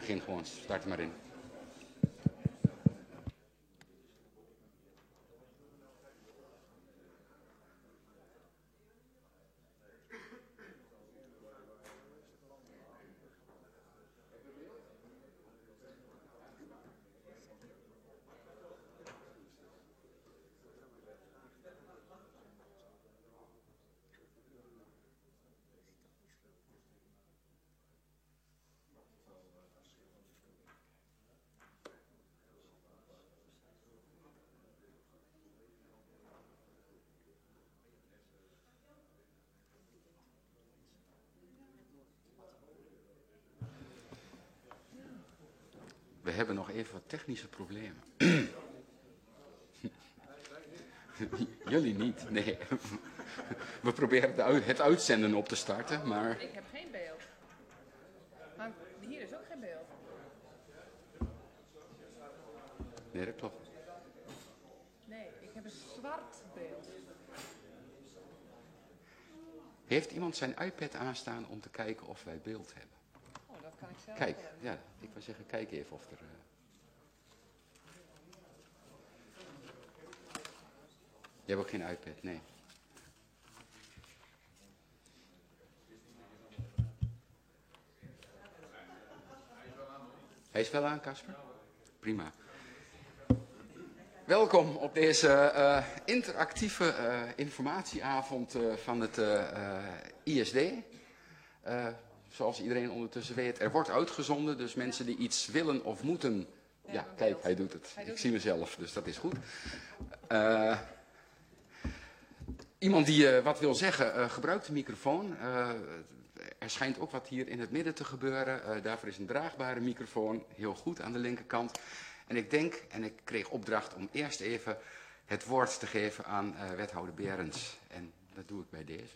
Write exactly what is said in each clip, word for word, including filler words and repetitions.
begin gewoon, start maar in. We hebben nog even wat technische problemen. Jullie niet, nee. We proberen de uit, het uitzenden op te starten, maar... Ik heb geen beeld. Maar hier is ook geen beeld. Nee, dat klopt. Nee, ik heb een zwart beeld. Heeft iemand zijn iPad aanstaan om te kijken of wij beeld hebben? Oh, dat kan ik zelf Kijk, wel. ja, ik wil zeggen, kijk even of er... Uh... Je hebt ook geen iPad, nee. Hij is wel aan, Casper? Prima. Welkom op deze uh, interactieve uh, informatieavond uh, van het uh, uh, I S D. Uh, zoals iedereen ondertussen weet, er wordt uitgezonden, dus mensen die iets willen of moeten... Ja, ja kijk, beeld. Hij doet het. Hij doet Ik zie mezelf, dus dat is goed. Uh, iemand die uh, wat wil zeggen, uh, gebruikt de microfoon. Uh, er schijnt ook wat hier in het midden te gebeuren. Uh, daarvoor is een draagbare microfoon heel goed aan de linkerkant. En ik denk, en ik kreeg opdracht om eerst even het woord te geven aan uh, wethouder Berends. En dat doe ik bij deze.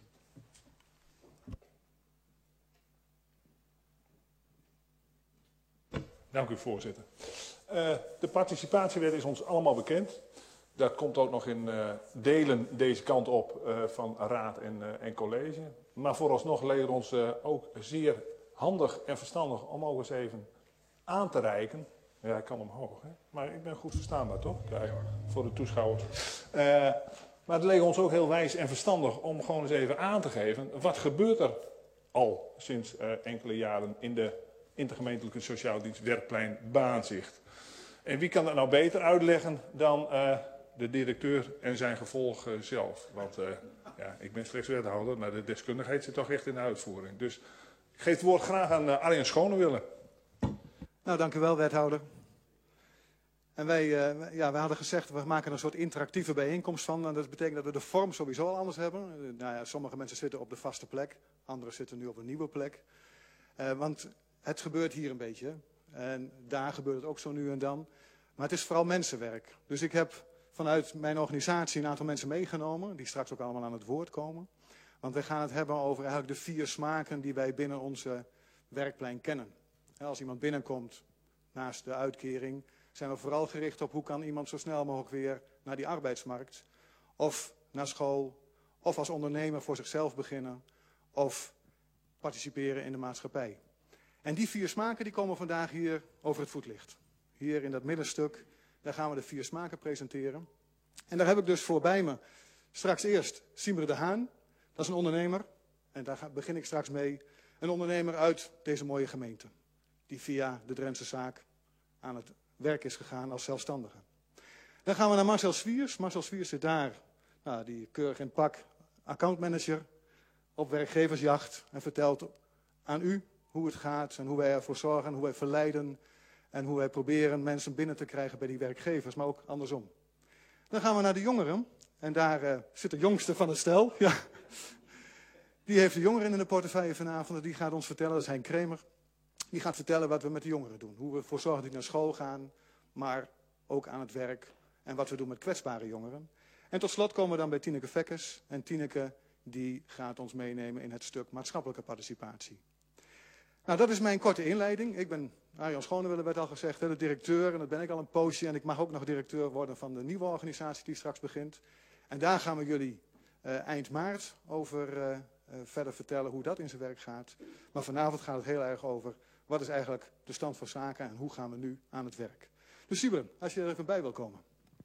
Dank u, voorzitter. Uh, de participatiewet is ons allemaal bekend. Dat komt ook nog in uh, delen deze kant op uh, van raad en, uh, en college. Maar vooralsnog leek het ons uh, ook zeer handig en verstandig om ook eens even aan te reiken. Ja, ik kan omhoog, hè? Maar ik ben goed verstaanbaar, toch? Kijk, voor de toeschouwers. Uh, maar het leek ons ook heel wijs en verstandig om gewoon eens even aan te geven. Wat gebeurt er al sinds uh, enkele jaren in de intergemeentelijke sociaal dienst werkplein Baanzicht? En wie kan dat nou beter uitleggen dan uh, de directeur en zijn gevolg uh, zelf? Want uh, ja, ik ben slechts wethouder, maar de deskundigheid zit toch echt in de uitvoering. Dus ik geef het woord graag aan uh, Arjen Schonewille. Nou, dank u wel, wethouder. En wij, uh, ja, wij hadden gezegd, we maken er een soort interactieve bijeenkomst van. En dat betekent dat we de vorm sowieso al anders hebben. Uh, nou ja, sommige mensen zitten op de vaste plek, anderen zitten nu op een nieuwe plek. Uh, want het gebeurt hier een beetje. En daar gebeurt het ook zo nu en dan. Maar het is vooral mensenwerk. Dus ik heb vanuit mijn organisatie een aantal mensen meegenomen, die straks ook allemaal aan het woord komen. Want we gaan het hebben over eigenlijk de vier smaken die wij binnen onze werkplein kennen. Als iemand binnenkomt, naast de uitkering, zijn we vooral gericht op hoe kan iemand zo snel mogelijk weer naar die arbeidsmarkt. Of naar school, of als ondernemer voor zichzelf beginnen, of participeren in de maatschappij. En die vier smaken die komen vandaag hier over het voetlicht. Hier in dat middenstuk, daar gaan we de vier smaken presenteren. En daar heb ik dus voorbij me straks eerst Siemer de Haan. Dat is een ondernemer, en daar begin ik straks mee. Een ondernemer uit deze mooie gemeente. Die via de Drentse zaak aan het werk is gegaan als zelfstandige. Dan gaan we naar Marcel Swiers. Marcel Swiers zit daar, nou, die keurig in pak, accountmanager op werkgeversjacht. En vertelt aan u hoe het gaat en hoe wij ervoor zorgen, hoe wij verleiden en hoe wij proberen mensen binnen te krijgen bij die werkgevers, maar ook andersom. Dan gaan we naar de jongeren en daar uh, zit de jongste van het stel. Ja. Die heeft de jongeren in de portefeuille vanavond, die gaat ons vertellen, dat is Hein Kremer. Die gaat vertellen wat we met de jongeren doen. Hoe we ervoor zorgen dat die naar school gaan, maar ook aan het werk. En wat we doen met kwetsbare jongeren. En tot slot komen we dan bij Tineke Vekkers. En Tineke die gaat ons meenemen in het stuk maatschappelijke participatie. Nou, dat is mijn korte inleiding. Ik ben, Arjan Schonewille werd al gezegd, de directeur. En dat ben ik al een poosje. En ik mag ook nog directeur worden van de nieuwe organisatie die straks begint. En daar gaan we jullie uh, eind maart over uh, uh, verder vertellen hoe dat in zijn werk gaat. Maar vanavond gaat het heel erg over wat is eigenlijk de stand van zaken en hoe gaan we nu aan het werk. Dus Siebren, als je er even bij wil komen.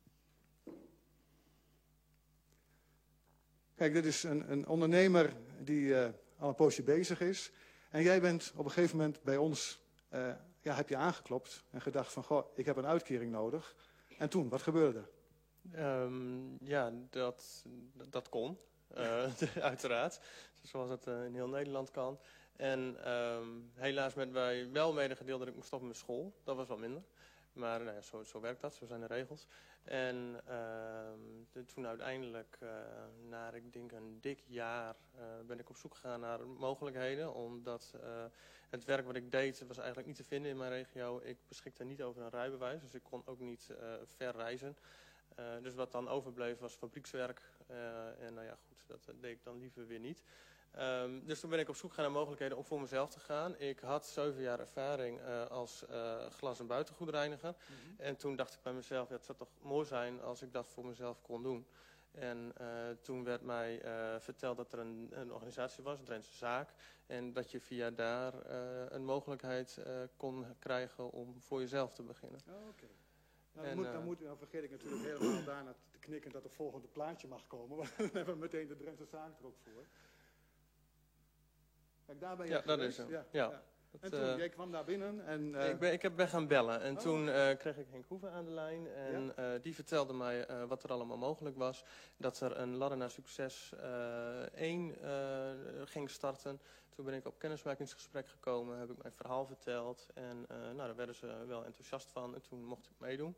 Kijk, dit is een, een ondernemer die uh, al een poosje bezig is. En jij bent op een gegeven moment bij ons, uh, ja, heb je aangeklopt en gedacht van, goh, ik heb een uitkering nodig. En toen, wat gebeurde er? Um, ja, dat, dat kon, uh, uiteraard. Zoals het uh, in heel Nederland kan. En um, helaas werd wij wel medegedeeld dat ik moest stoppen met school. Dat was wel minder. Maar nou ja, zo, zo werkt dat, zo zijn de regels. En uh, de, toen uiteindelijk, uh, na ik denk een dik jaar, uh, ben ik op zoek gegaan naar mogelijkheden. Omdat uh, het werk wat ik deed was eigenlijk niet te vinden in mijn regio. Ik beschikte niet over een rijbewijs, dus ik kon ook niet uh, ver reizen. Uh, dus wat dan overbleef was fabriekswerk. Uh, en nou ja, goed, dat, dat deed ik dan liever weer niet. Um, dus toen ben ik op zoek gegaan naar mogelijkheden om voor mezelf te gaan. Ik had zeven jaar ervaring uh, als uh, glas- en buitengoedreiniger. Mm-hmm. En toen dacht ik bij mezelf, ja, het zou toch mooi zijn als ik dat voor mezelf kon doen. En uh, toen werd mij uh, verteld dat er een, een organisatie was, Drentse Zaak. En dat je via daar uh, een mogelijkheid uh, kon krijgen om voor jezelf te beginnen. Oh, okay. Nou, dan, en, moet, dan, moet, dan vergeet ik natuurlijk helemaal daarna te knikken dat het volgende plaatje mag komen. Want dan hebben we meteen de Drentse Zaak er ook voor. Kijk, daar ben je ja, dat geweest. is hem. Ja, ja. ja. En toen, uh, jij kwam daar binnen en... Uh... Ik, ben, ik heb ben gaan bellen en oh. toen uh, kreeg ik Henk Hoeven aan de lijn. En ja? uh, die vertelde mij uh, wat er allemaal mogelijk was. Dat er een Ladder naar Succes één uh, uh, ging starten. Toen ben ik op kennismakingsgesprek gekomen, heb ik mijn verhaal verteld. En uh, nou, daar werden ze wel enthousiast van en toen mocht ik meedoen.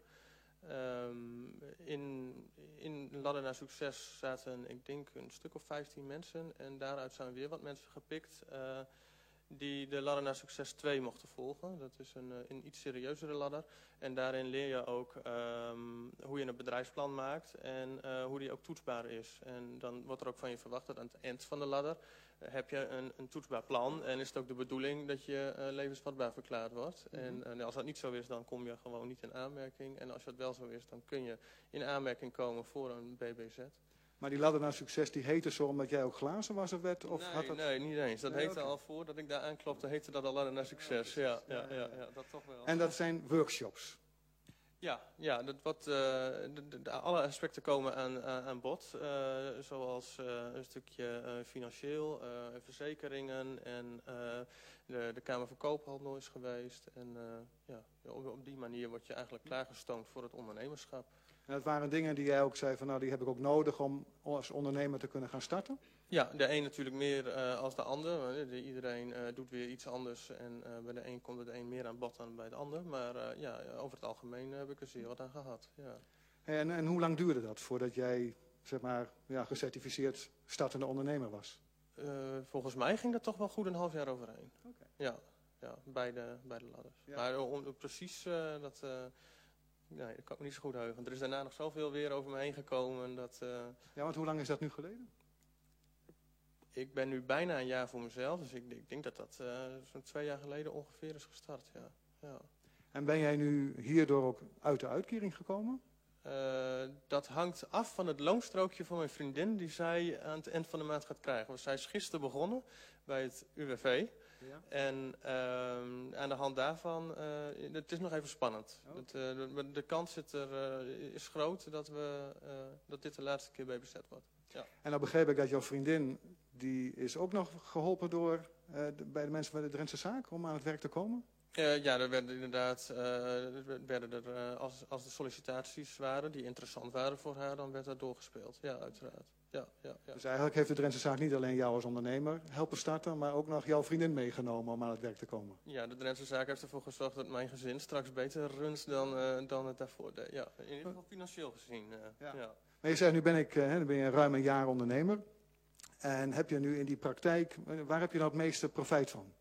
Um, in, in Ladder naar Succes zaten, ik denk, een stuk of vijftien mensen. En daaruit zijn weer wat mensen gepikt uh, die de Ladder naar Succes twee mochten volgen. Dat is een, een iets serieuzere ladder. En daarin leer je ook um, hoe je een bedrijfsplan maakt en uh, hoe die ook toetsbaar is. En dan wordt er ook van je verwacht dat aan het eind van de ladder uh, heb je een, een toetsbaar plan. En is het ook de bedoeling dat je uh, levensvatbaar verklaard wordt. Mm-hmm. En uh, als dat niet zo is, dan kom je gewoon niet in aanmerking. En als dat wel zo is, dan kun je in aanmerking komen voor een B B Z. Maar die Ladder naar Succes, die heette zo omdat jij ook glazen was of werd? Of nee, had dat... nee, niet eens. Dat nee, heette okay. al voordat ik daar aanklopte, heette dat al Ladder naar Succes. Ja, ja, ja, ja, ja, dat toch wel. En dat zijn workshops? Ja, ja dat wat, uh, de, de, de, alle aspecten komen aan, aan, aan bod. Uh, zoals uh, een stukje uh, financieel, uh, verzekeringen en uh, de, de Kamer van Koophandel is geweest. En uh, ja, op, op die manier word je eigenlijk klaargestoomd voor het ondernemerschap. En dat waren dingen die jij ook zei van nou die heb ik ook nodig om als ondernemer te kunnen gaan starten? Ja, de een natuurlijk meer uh, als de ander. De, iedereen uh, doet weer iets anders en uh, bij de een komt de een meer aan bod dan bij de ander. Maar uh, ja, over het algemeen heb ik er zeer wat aan gehad. Ja. En, en hoe lang duurde dat voordat jij zeg maar, ja, gecertificeerd startende ondernemer was? Uh, volgens mij ging dat toch wel goed een half jaar overheen. Okay. Ja, ja bij, de, bij de ladders. Ja. Maar om, om, precies uh, dat... Uh, Nee, dat kan ik me niet zo goed heugen. Er is daarna nog zoveel weer over me heen gekomen. Dat, uh... Ja, want hoe lang is dat nu geleden? Ik ben nu bijna een jaar voor mezelf. Dus ik, ik denk dat dat uh, zo'n twee jaar geleden ongeveer is gestart. Ja. Ja. En ben jij nu hierdoor ook uit de uitkering gekomen? Uh, dat hangt af van het loonstrookje van mijn vriendin. Die zij aan het eind van de maand gaat krijgen. Want zij is gisteren begonnen bij het U W V. Ja. En uh, aan de hand daarvan, uh, het is nog even spannend. Oh. Het, uh, de, de kans zit er, uh, is groot dat, we, uh, dat dit de laatste keer B B Z wordt. Ja. En dan begreep ik dat jouw vriendin, die is ook nog geholpen door, uh, de, bij de mensen bij de Drentse Zaak om aan het werk te komen? Uh, ja, er werden inderdaad, uh, werden er, uh, als, als de sollicitaties waren die interessant waren voor haar, dan werd dat doorgespeeld. Ja, uiteraard. Ja, ja, ja. Dus eigenlijk heeft de Drentse Zaak niet alleen jou als ondernemer helpen starten, maar ook nog jouw vriendin meegenomen om aan het werk te komen. Ja, de Drentse Zaak heeft ervoor gezorgd dat mijn gezin straks beter runt dan, uh, dan het daarvoor deed. Ja, in ieder geval financieel gezien. Uh, ja. Ja. Maar je zegt, nu ben ik, uh, ben je ruim een jaar ondernemer. En heb je nu in die praktijk, waar heb je nou het meeste profijt van?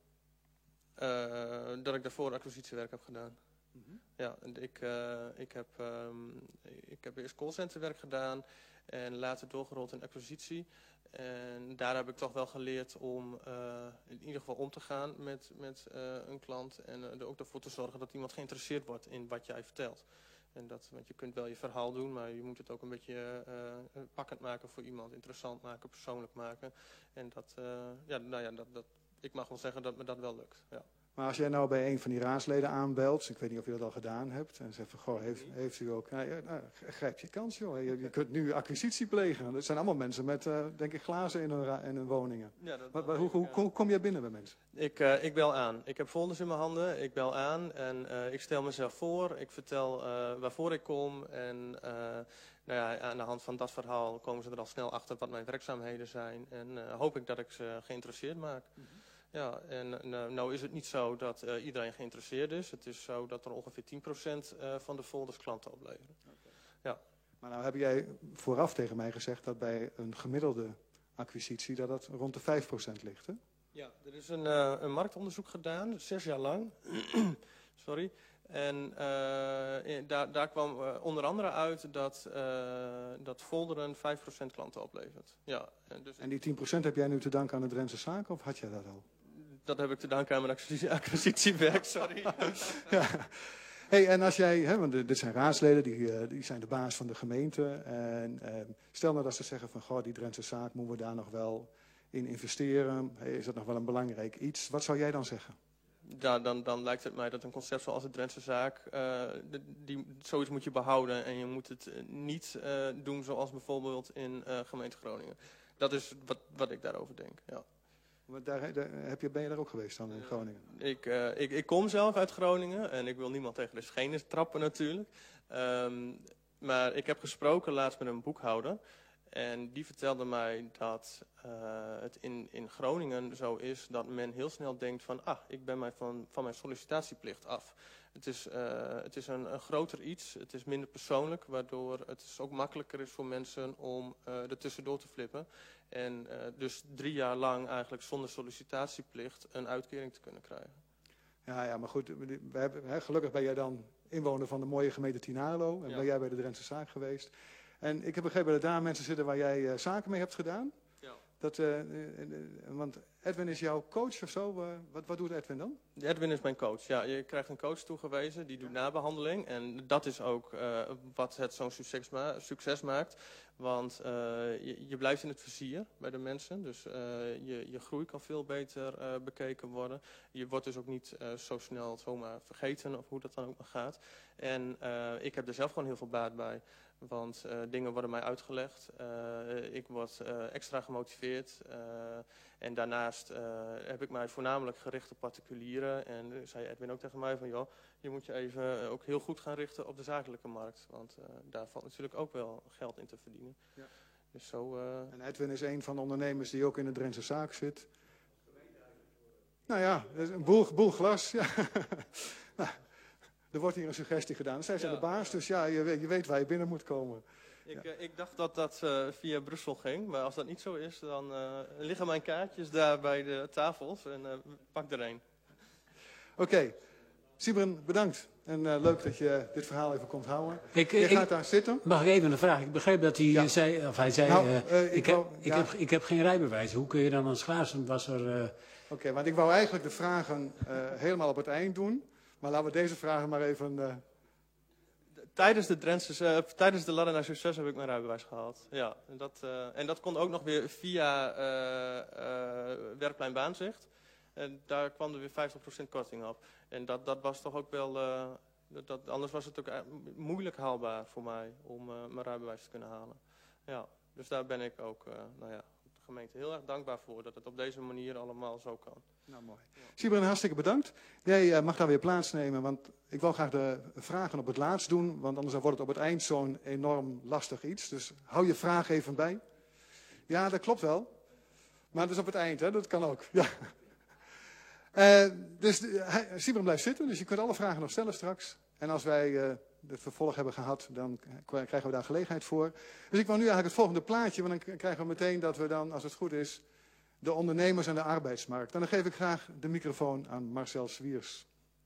Uh, dat ik daarvoor acquisitiewerk heb gedaan. Mm-hmm. Ja, ik, uh, ik, heb, um, ik heb eerst callcenterwerk gedaan en later doorgerold in acquisitie. En daar heb ik toch wel geleerd om uh, in ieder geval om te gaan met, met uh, een klant. En uh, er ook ervoor te zorgen dat iemand geïnteresseerd wordt in wat jij vertelt. En dat, want je kunt wel je verhaal doen, maar je moet het ook een beetje uh, pakkend maken voor iemand. Interessant maken, persoonlijk maken. En dat, uh, ja, nou ja, dat, dat, ik mag wel zeggen dat me dat wel lukt. Ja. Maar als jij nou bij een van die raadsleden aanbelt, ik weet niet of je dat al gedaan hebt, en zegt van, goh, heeft, heeft u ook, nou, ja, nou, grijp je kans, joh. Je, je kunt nu acquisitie plegen. Dat zijn allemaal mensen met, uh, denk ik, glazen in hun, ra- in hun woningen. Ja, dat, Wat, dat hoe, ik, hoe uh, kom, kom jij binnen bij mensen? Ik, uh, ik bel aan. Ik heb folders in mijn handen. Ik bel aan en uh, ik stel mezelf voor. Ik vertel uh, waarvoor ik kom. En uh, nou ja, aan de hand van dat verhaal komen ze er al snel achter wat mijn werkzaamheden zijn. En uh, hoop ik dat ik ze geïnteresseerd maak. Mm-hmm. Ja, en nou, nou is het niet zo dat uh, iedereen geïnteresseerd is. Het is zo dat er ongeveer tien procent uh, van de folders klanten opleveren. Okay. Ja. Maar nou heb jij vooraf tegen mij gezegd dat bij een gemiddelde acquisitie dat dat rond de vijf procent ligt, hè? Ja, er is een, uh, een marktonderzoek gedaan, zes jaar lang. Sorry. En uh, in, daar, daar kwam uh, onder andere uit dat, uh, dat folderen vijf procent klanten oplevert. Ja, en, dus en die tien procent heb jij nu te danken aan de Drentse Zaken of had jij dat al? Dat heb ik te danken aan mijn acquisitiewerk, sorry. Ja. Hey, en als jij, hè, want dit zijn raadsleden, die, uh, die zijn de baas van de gemeente. En uh, stel nou dat ze zeggen van, goh, die Drentse Zaak, moeten we daar nog wel in investeren? Hey, is dat nog wel een belangrijk iets? Wat zou jij dan zeggen? Ja, dan, dan lijkt het mij dat een concept zoals de Drentse Zaak, uh, die, zoiets moet je behouden. En je moet het niet uh, doen zoals bijvoorbeeld in uh, gemeente Groningen. Dat is wat, wat ik daarover denk, ja. Maar daar, daar, heb je, ben je daar ook geweest dan in Groningen? Uh, ik, uh, ik, ik kom zelf uit Groningen en ik wil niemand tegen de schenen trappen natuurlijk. Um, maar ik heb gesproken laatst met een boekhouder. En die vertelde mij dat uh, het in, in Groningen zo is dat men heel snel denkt van, ah, ik ben mij van, van mijn sollicitatieplicht af. Het is, uh, het is een, een groter iets, het is minder persoonlijk, waardoor het dus ook makkelijker is voor mensen om uh, er tussendoor te flippen. En uh, dus drie jaar lang eigenlijk zonder sollicitatieplicht een uitkering te kunnen krijgen. Ja, ja, maar goed, we hebben, hè, gelukkig ben jij dan inwoner van de mooie gemeente Tynaarlo en ja. ben jij bij de Drentse Zaak geweest. En ik heb begrepen dat daar mensen zitten waar jij uh, zaken mee hebt gedaan. Ja. Dat, uh, uh, uh, want Edwin is jouw coach of zo. Uh, wat, wat doet Edwin dan? Edwin is mijn coach. Ja, je krijgt een coach toegewezen, die doet ja. nabehandeling. En dat is ook uh, wat het zo'n succes, ma succes maakt. Want uh, je, je blijft in het vizier bij de mensen. Dus uh, je, je groei kan veel beter uh, bekeken worden. Je wordt dus ook niet uh, zo snel zomaar vergeten of hoe dat dan ook maar gaat. En uh, ik heb er zelf gewoon heel veel baat bij. Want uh, dingen worden mij uitgelegd. Uh, ik word uh, extra gemotiveerd. Uh, en daarnaast uh, heb ik mij voornamelijk gericht op particulieren. En uh, zei Edwin ook tegen mij van, joh, je moet je even uh, ook heel goed gaan richten op de zakelijke markt. Want uh, daar valt natuurlijk ook wel geld in te verdienen. Ja. Dus zo, uh... En Edwin is een van de ondernemers die ook in de Drentse Zaak zit. Nou ja, een boel, boel glas. Ja. Nou. Er wordt hier een suggestie gedaan. Zij zijn ja. de baas, dus ja, je weet, je weet waar je binnen moet komen. Ik, ja. uh, ik dacht dat dat uh, via Brussel ging, maar als dat niet zo is, dan uh, liggen mijn kaartjes daar bij de tafels en uh, pak er een. Oké, okay. Sibren, bedankt. En uh, leuk dat je dit verhaal even komt houden. Ik, je ik, gaat daar zitten. Mag ik even een vraag? Ik begreep dat hij ja. zei, of hij zei, nou, uh, uh, ik, ik, wou, heb, ja. ik, heb, ik heb geen rijbewijs. Hoe kun je dan als glazenwasser... Uh... Oké, okay, want ik wou eigenlijk de vragen uh, helemaal op het eind doen. Maar laten we deze vragen maar even... Uh... Tijdens de, Drentse, uh, tijdens de Ladder naar Succes heb ik mijn rijbewijs gehaald. Ja, en, dat, uh, en dat kon ook nog weer via uh, uh, Werkplein Baanzicht. En daar kwam er weer vijftig procent korting op. En dat, dat was toch ook wel... Uh, dat, dat, anders was het ook moeilijk haalbaar voor mij om uh, mijn rijbewijs te kunnen halen. Ja, dus daar ben ik ook... Uh, nou ja, de gemeente heel erg dankbaar voor dat het op deze manier allemaal zo kan. Nou, mooi. Ja. Sibren, hartstikke bedankt. Jij uh, mag daar weer plaatsnemen, want ik wil graag de vragen op het laatst doen, want anders wordt het op het eind zo'n enorm lastig iets. Dus hou je vraag even bij. Ja, dat klopt wel. Maar dat is op het eind, hè? Dat kan ook. Ja. Uh, dus uh, Sibren blijft zitten, dus je kunt alle vragen nog stellen straks. En als wij uh, het vervolg hebben gehad, dan krijgen we daar gelegenheid voor. Dus ik wil nu eigenlijk het volgende plaatje, want dan krijgen we meteen dat we dan, als het goed is, de ondernemers en de arbeidsmarkt. En dan geef ik graag de microfoon aan Marcel Zwiers.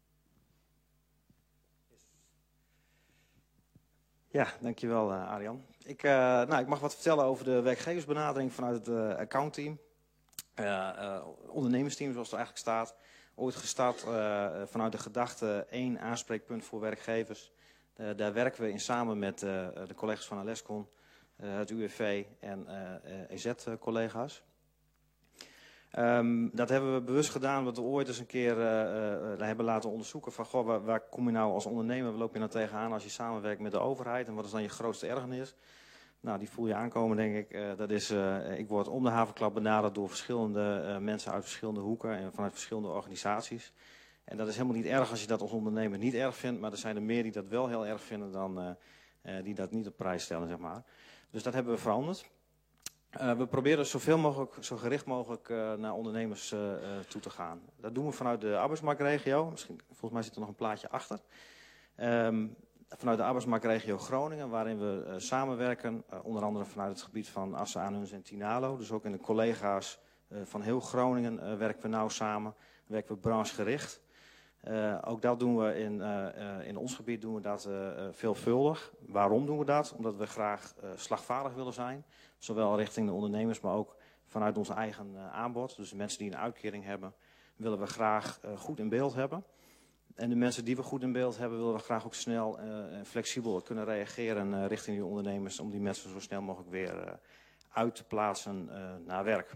Ja, dankjewel uh, Arjan. Ik, uh, nou, ik mag wat vertellen over de werkgeversbenadering vanuit het uh, accountteam. Uh, uh, ondernemersteam, zoals het er eigenlijk staat. Ooit gestart uh, vanuit de gedachte één aanspreekpunt voor werkgevers. Uh, daar werken we in samen met uh, de collega's van Alescon, uh, het U W V en uh, E Z-collega's. Um, dat hebben we bewust gedaan, omdat we ooit eens een keer uh, uh, hebben laten onderzoeken van goh, waar, waar kom je nou als ondernemer, waar loop je nou tegenaan als je samenwerkt met de overheid en wat is dan je grootste ergernis? Nou, die voel je aankomen, denk ik. Uh, dat is, uh, ik word om de havenklap benaderd door verschillende uh, mensen uit verschillende hoeken en vanuit verschillende organisaties. En dat is helemaal niet erg als je dat als ondernemer niet erg vindt, maar er zijn er meer die dat wel heel erg vinden dan uh, uh, die dat niet op prijs stellen, zeg maar. Dus dat hebben we veranderd. Uh, we proberen zoveel mogelijk, zo gericht mogelijk uh, naar ondernemers uh, uh, toe te gaan. Dat doen we vanuit de arbeidsmarktregio. Misschien, volgens mij zit er nog een plaatje achter. Um, vanuit de arbeidsmarktregio Groningen, waarin we uh, samenwerken. Uh, onder andere vanuit het gebied van Assen, Aanhuns en Tinalo. Dus ook in de collega's uh, van heel Groningen uh, werken we nauw samen. Werken we branchegericht. Uh, ook dat doen we in, uh, uh, in ons gebied doen we dat uh, uh, veelvuldig. Waarom doen we dat? Omdat we graag uh, slagvaardig willen zijn. Zowel richting de ondernemers, maar ook vanuit ons eigen uh, aanbod. Dus de mensen die een uitkering hebben, willen we graag uh, goed in beeld hebben. En de mensen die we goed in beeld hebben, willen we graag ook snel en uh, flexibel kunnen reageren uh, richting die ondernemers. Om die mensen zo snel mogelijk weer uh, uit te plaatsen uh, naar werk.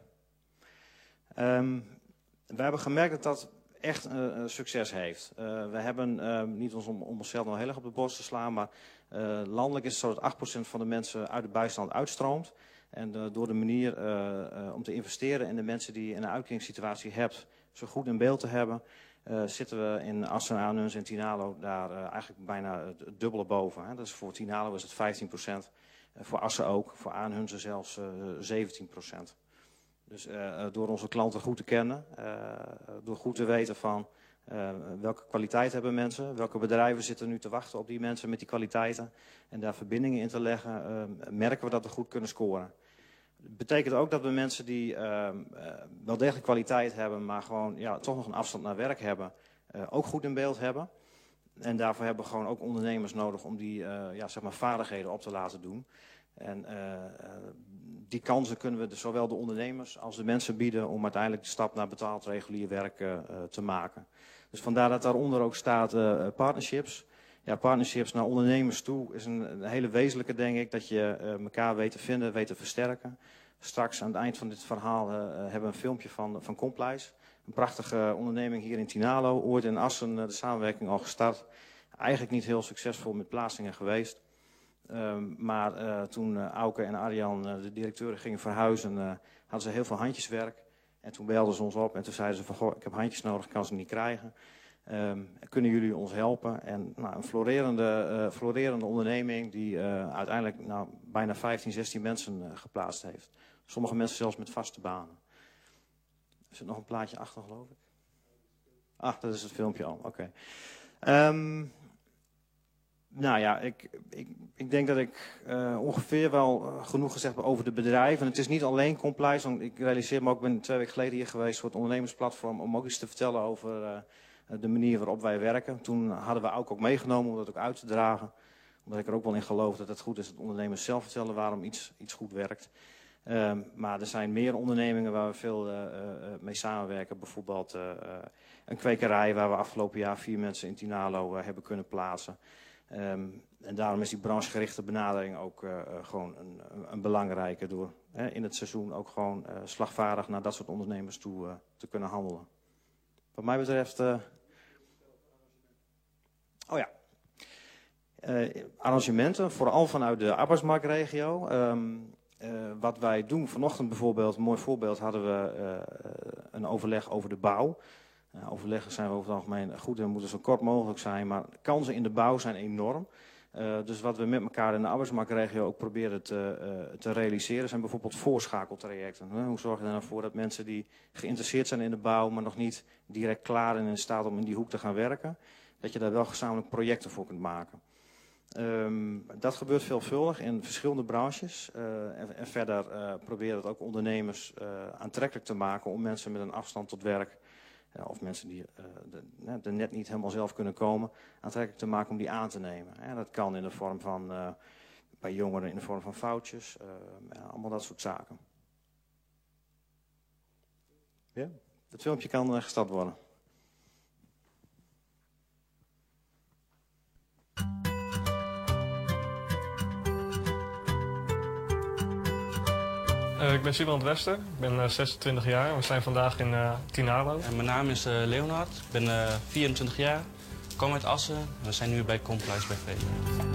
Um, we hebben gemerkt dat dat echt uh, succes heeft. Uh, we hebben, uh, niet ons om, om onszelf nog heel erg op de borst te slaan, maar uh, landelijk is het zo dat acht procent van de mensen uit de bijstand uitstroomt. En uh, door de manier uh, uh, om te investeren in de mensen die je in een uitkeringssituatie hebt, zo goed in beeld te hebben, uh, zitten we in Assen, Aanhuns en Tinalo daar uh, eigenlijk bijna het dubbele boven. Hè. Dus voor Tinalo is het vijftien procent, uh, voor Assen ook, voor Aanhuns zelfs uh, zeventien procent. Dus uh, door onze klanten goed te kennen, uh, door goed te weten van uh, welke kwaliteit hebben mensen, welke bedrijven zitten nu te wachten op die mensen met die kwaliteiten en daar verbindingen in te leggen, uh, merken we dat we goed kunnen scoren. Dat betekent ook dat we mensen die uh, uh, wel degelijk kwaliteit hebben, maar gewoon ja, toch nog een afstand naar werk hebben, uh, ook goed in beeld hebben. En daarvoor hebben we gewoon ook ondernemers nodig om die uh, ja, zeg maar vaardigheden op te laten doen. En uh, die kansen kunnen we dus zowel de ondernemers als de mensen bieden om uiteindelijk de stap naar betaald regulier werk uh, te maken. Dus vandaar dat daaronder ook staat uh, partnerships. Ja, partnerships naar ondernemers toe is een, een hele wezenlijke, denk ik, dat je uh, elkaar weet te vinden, weet te versterken. Straks aan het eind van dit verhaal uh, hebben we een filmpje van, van Complice. Een prachtige onderneming hier in Tinalo, ooit in Assen uh, de samenwerking al gestart. Eigenlijk niet heel succesvol met plaatsingen geweest. Um, maar uh, toen uh, Auke en Arjan, uh, de directeuren, gingen verhuizen, uh, hadden ze heel veel handjeswerk. En toen belden ze ons op en toen zeiden ze van, goh, ik heb handjes nodig, ik kan ze niet krijgen. Um, kunnen jullie ons helpen? En nou, een florerende, uh, florerende onderneming die uh, uiteindelijk nou, bijna vijftien, zestien mensen uh, geplaatst heeft. Sommige mensen zelfs met vaste banen. Er zit nog een plaatje achter, geloof ik. Ah, dat is het filmpje al, oké. Okay. Um, Nou ja, ik, ik, ik denk dat ik uh, ongeveer wel uh, genoeg gezegd heb over de bedrijven. En het is niet alleen Complice, want ik realiseer me ook, ik ben twee weken geleden hier geweest voor het ondernemersplatform om ook eens te vertellen over uh, de manier waarop wij werken. Toen hadden we ook, ook meegenomen om dat ook uit te dragen. Omdat ik er ook wel in geloof dat het goed is dat ondernemers zelf vertellen waarom iets, iets goed werkt. Uh, maar er zijn meer ondernemingen waar we veel uh, uh, mee samenwerken. Bijvoorbeeld uh, uh, een kwekerij waar we afgelopen jaar vier mensen in Tinalo uh, hebben kunnen plaatsen. Um, en daarom is die branchegerichte benadering ook uh, uh, gewoon een, een belangrijke door hè, in het seizoen ook gewoon uh, slagvaardig naar dat soort ondernemers toe uh, te kunnen handelen. Wat mij betreft, uh... oh ja, uh, arrangementen, vooral vanuit de arbeidsmarktregio. Um, uh, wat wij doen, vanochtend bijvoorbeeld, een mooi voorbeeld, hadden we uh, een overleg over de bouw. Uh, overleggen zijn we over het algemeen goed en moeten zo kort mogelijk zijn, maar de kansen in de bouw zijn enorm. Uh, dus wat we met elkaar in de arbeidsmarktregio ook proberen te, uh, te realiseren zijn bijvoorbeeld voorschakeltrajecten. Uh, hoe zorg je er nou voor dat mensen die geïnteresseerd zijn in de bouw, maar nog niet direct klaar en in staat om in die hoek te gaan werken, dat je daar wel gezamenlijk projecten voor kunt maken. Um, dat gebeurt veelvuldig in verschillende branches. Uh, en, en verder uh, proberen het ook ondernemers uh, aantrekkelijk te maken om mensen met een afstand tot werk, ja, of mensen die uh, de, de net niet helemaal zelf kunnen komen, aantrekkelijk te maken om die aan te nemen. En dat kan in de vorm van, uh, bij jongeren in de vorm van vouchers, uh, ja, allemaal dat soort zaken. Ja, het filmpje kan uh, gestart worden. Uh, ik ben Sibrand Wester, ik ben uh, zesentwintig jaar en we zijn vandaag in uh, Tinalo. En mijn naam is uh, Leonard, ik ben uh, vierentwintig jaar, ik kom uit Assen en we zijn nu bij Complyce bij Vredenburg.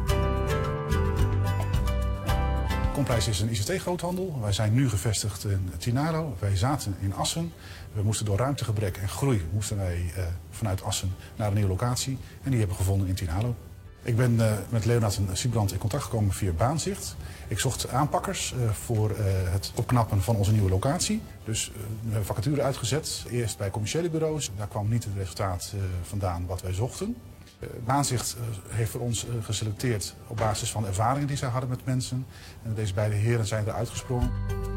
Complyce is een I C T-groothandel. Wij zijn nu gevestigd in Tinalo. Wij zaten in Assen. We moesten door ruimtegebrek en groei moesten wij uh, vanuit Assen naar een nieuwe locatie. En die hebben we gevonden in Tinalo. Ik ben uh, met Leonard en Sibrand in contact gekomen via Baanzicht. Ik zocht aanpakkers uh, voor uh, het opknappen van onze nieuwe locatie. Dus uh, we hebben vacature uitgezet. Eerst bij commerciële bureaus. Daar kwam niet het resultaat uh, vandaan wat wij zochten. Uh, Baanzicht uh, heeft voor ons uh, geselecteerd op basis van ervaringen die zij hadden met mensen. En deze beide heren zijn er uitgesprongen.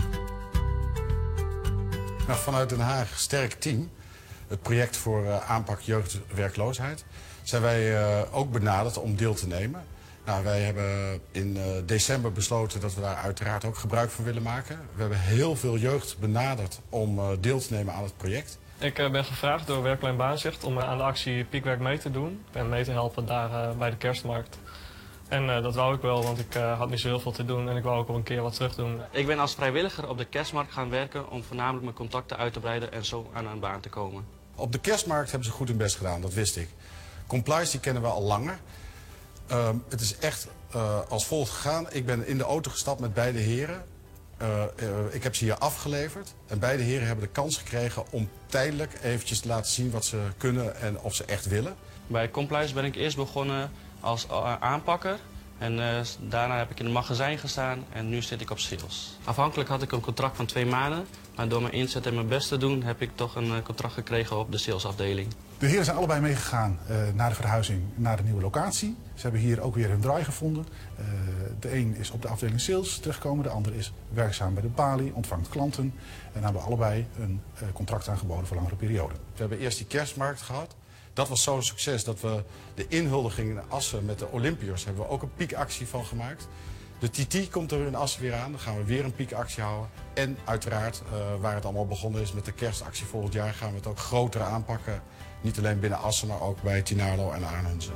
Nou, vanuit Den Haag Sterk Team, het project voor uh, aanpak jeugdwerkloosheid, zijn wij uh, ook benaderd om deel te nemen. Nou, wij hebben in uh, december besloten dat we daar uiteraard ook gebruik van willen maken. We hebben heel veel jeugd benaderd om uh, deel te nemen aan het project. Ik uh, ben gevraagd door Werklijn Baanzicht om uh, aan de actie Piekwerk mee te doen en mee te helpen daar uh, bij de kerstmarkt. En uh, dat wou ik wel, want ik uh, had niet zo heel veel te doen en ik wou ook al een keer wat terug doen. Ik ben als vrijwilliger op de kerstmarkt gaan werken om voornamelijk mijn contacten uit te breiden en zo aan een baan te komen. Op de kerstmarkt hebben ze goed hun best gedaan, dat wist ik. Complyce die kennen we al langer. Uh, het is echt uh, als volgt gegaan. Ik ben in de auto gestapt met beide heren. Uh, uh, ik heb ze hier afgeleverd. En beide heren hebben de kans gekregen om tijdelijk eventjes te laten zien wat ze kunnen en of ze echt willen. Bij Complyce ben ik eerst begonnen als aanpakker. En uh, daarna heb ik in het magazijn gestaan en nu zit ik op sales. Afhankelijk had ik een contract van twee maanden. Maar door mijn inzet en mijn best te doen heb ik toch een uh, contract gekregen op de salesafdeling. De heren zijn allebei meegegaan uh, naar de verhuizing naar de nieuwe locatie. Ze hebben hier ook weer hun draai gevonden. Uh, de een is op de afdeling sales terechtgekomen, de ander is werkzaam bij de balie, ontvangt klanten. En hebben allebei een uh, contract aangeboden voor langere periode. We hebben eerst die kerstmarkt gehad. Dat was zo'n succes dat we de inhuldiging in Assen met de Olympiërs hebben we ook een piekactie van gemaakt. De T T komt er in Assen weer aan, dan gaan we weer een piekactie houden. En uiteraard, uh, waar het allemaal begonnen is met de kerstactie volgend jaar, gaan we het ook groter aanpakken. Niet alleen binnen Assen, maar ook bij Tinalo en Arnhem.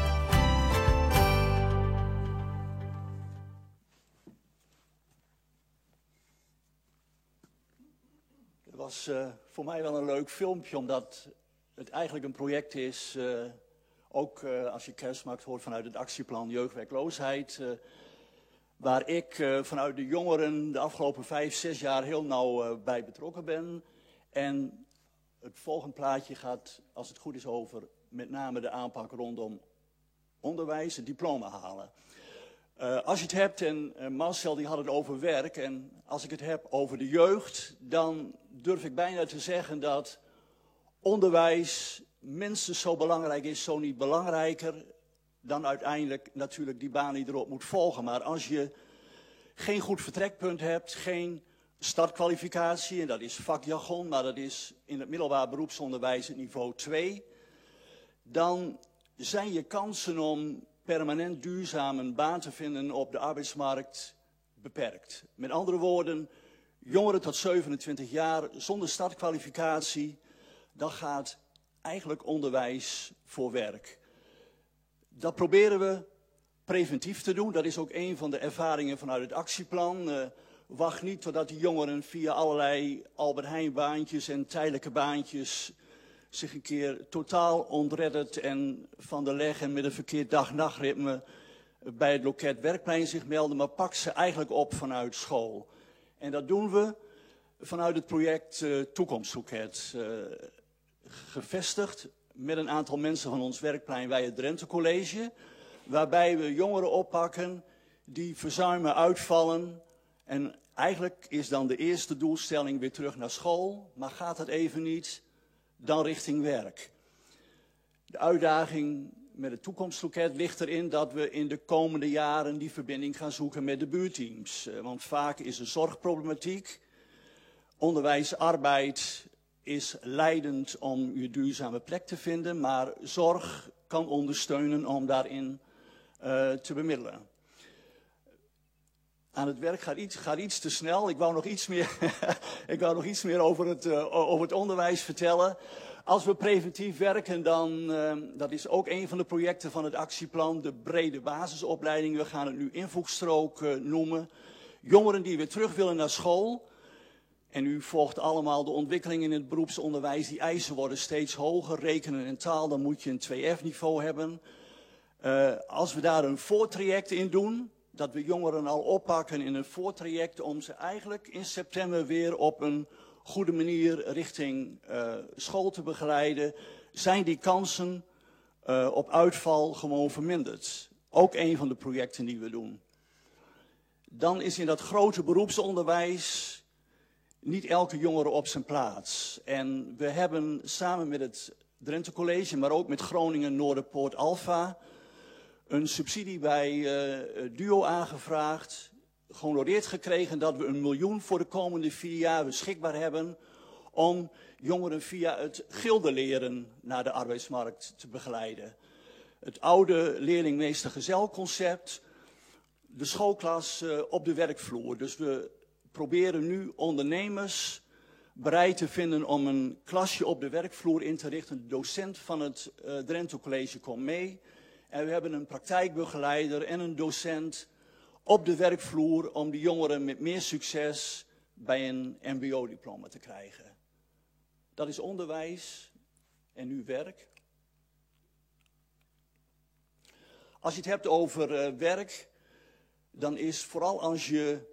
Het was uh, voor mij wel een leuk filmpje, omdat het eigenlijk een project is, uh, ook uh, als je kerstmarkt hoort vanuit het actieplan jeugdwerkloosheid, uh, waar ik uh, vanuit de jongeren de afgelopen vijf, zes jaar heel nauw uh, bij betrokken ben. En het volgende plaatje gaat, als het goed is, over met name de aanpak rondom onderwijs, het diploma halen. Uh, als je het hebt, en uh, Marcel die had het over werk, en als ik het heb over de jeugd, dan durf ik bijna te zeggen dat onderwijs minstens zo belangrijk is, zo niet belangrijker, dan uiteindelijk natuurlijk die baan die erop moet volgen. Maar als je geen goed vertrekpunt hebt, geen startkwalificatie, en dat is vakjargon, maar dat is in het middelbaar beroepsonderwijs het niveau twee, dan zijn je kansen om permanent duurzaam een baan te vinden op de arbeidsmarkt beperkt. Met andere woorden, jongeren tot zevenentwintig jaar zonder startkwalificatie, dan gaat eigenlijk onderwijs voor werk. Dat proberen we preventief te doen. Dat is ook een van de ervaringen vanuit het actieplan. Uh, wacht niet totdat die jongeren via allerlei Albert Heijn baantjes en tijdelijke baantjes zich een keer totaal ontredderd en van de leg en met een verkeerd dag-nachtritme bij het loket Werkplein zich melden, maar pak ze eigenlijk op vanuit school. En dat doen we vanuit het project uh, Toekomstloket. Uh, gevestigd met een aantal mensen van ons werkplein bij het Drenthe College, waarbij we jongeren oppakken die verzuimen, uitvallen. En eigenlijk is dan de eerste doelstelling weer terug naar school, maar gaat dat even niet, dan richting werk. De uitdaging met het toekomstloket ligt erin dat we in de komende jaren die verbinding gaan zoeken met de buurteams. Want vaak is er zorgproblematiek, onderwijs, arbeid is leidend om je duurzame plek te vinden, maar zorg kan ondersteunen om daarin uh, te bemiddelen. Aan het werk gaat iets, gaat iets te snel. Ik wou nog iets meer, ik wou nog iets meer over, het, uh, over het onderwijs vertellen. Als we preventief werken, dan, uh, dat is ook een van de projecten van het actieplan, de brede basisopleiding. We gaan het nu invoegstrook uh, noemen. Jongeren die weer terug willen naar school. En u volgt allemaal de ontwikkelingen in het beroepsonderwijs. Die eisen worden steeds hoger. Rekenen en taal, dan moet je een twee F niveau hebben. Uh, als we daar een voortraject in doen, dat we jongeren al oppakken in een voortraject om ze eigenlijk in september weer op een goede manier richting uh, school te begeleiden, zijn die kansen uh, op uitval gewoon verminderd. Ook een van de projecten die we doen. Dan is in dat grote beroepsonderwijs niet elke jongere op zijn plaats. En we hebben samen met het Drenthe College, maar ook met Groningen Noorderpoort Alpha, een subsidie bij uh, DUO aangevraagd, gehonoreerd gekregen dat we een miljoen voor de komende vier jaar beschikbaar hebben om jongeren via het gildeleren naar de arbeidsmarkt te begeleiden. Het oude leerling-meester-gezel-concept, de schoolklas uh, op de werkvloer. Dus we proberen nu ondernemers bereid te vinden om een klasje op de werkvloer in te richten. De docent van het uh, Drenthe College komt mee. En we hebben een praktijkbegeleider en een docent op de werkvloer om die jongeren met meer succes bij een M B O-diploma te krijgen. Dat is onderwijs en nu werk. Als je het hebt over uh, werk, dan is vooral als je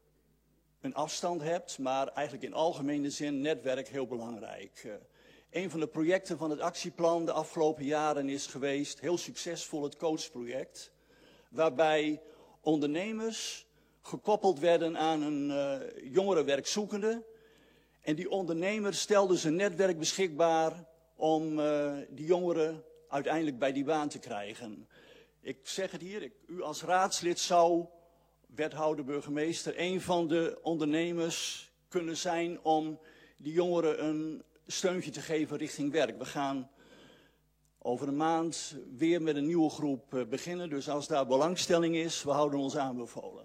een afstand hebt, maar eigenlijk in algemene zin netwerk heel belangrijk. Uh, een van de projecten van het actieplan de afgelopen jaren is geweest, heel succesvol, het coachproject, waarbij ondernemers gekoppeld werden aan een uh, jongere werkzoekende. En die ondernemers stelden zijn netwerk beschikbaar om uh, die jongeren uiteindelijk bij die baan te krijgen. Ik zeg het hier, ik, u als raadslid zou, wethouder, burgemeester, een van de ondernemers kunnen zijn om die jongeren een steuntje te geven richting werk. We gaan over een maand weer met een nieuwe groep uh, beginnen, dus als daar belangstelling is, we houden ons aanbevolen.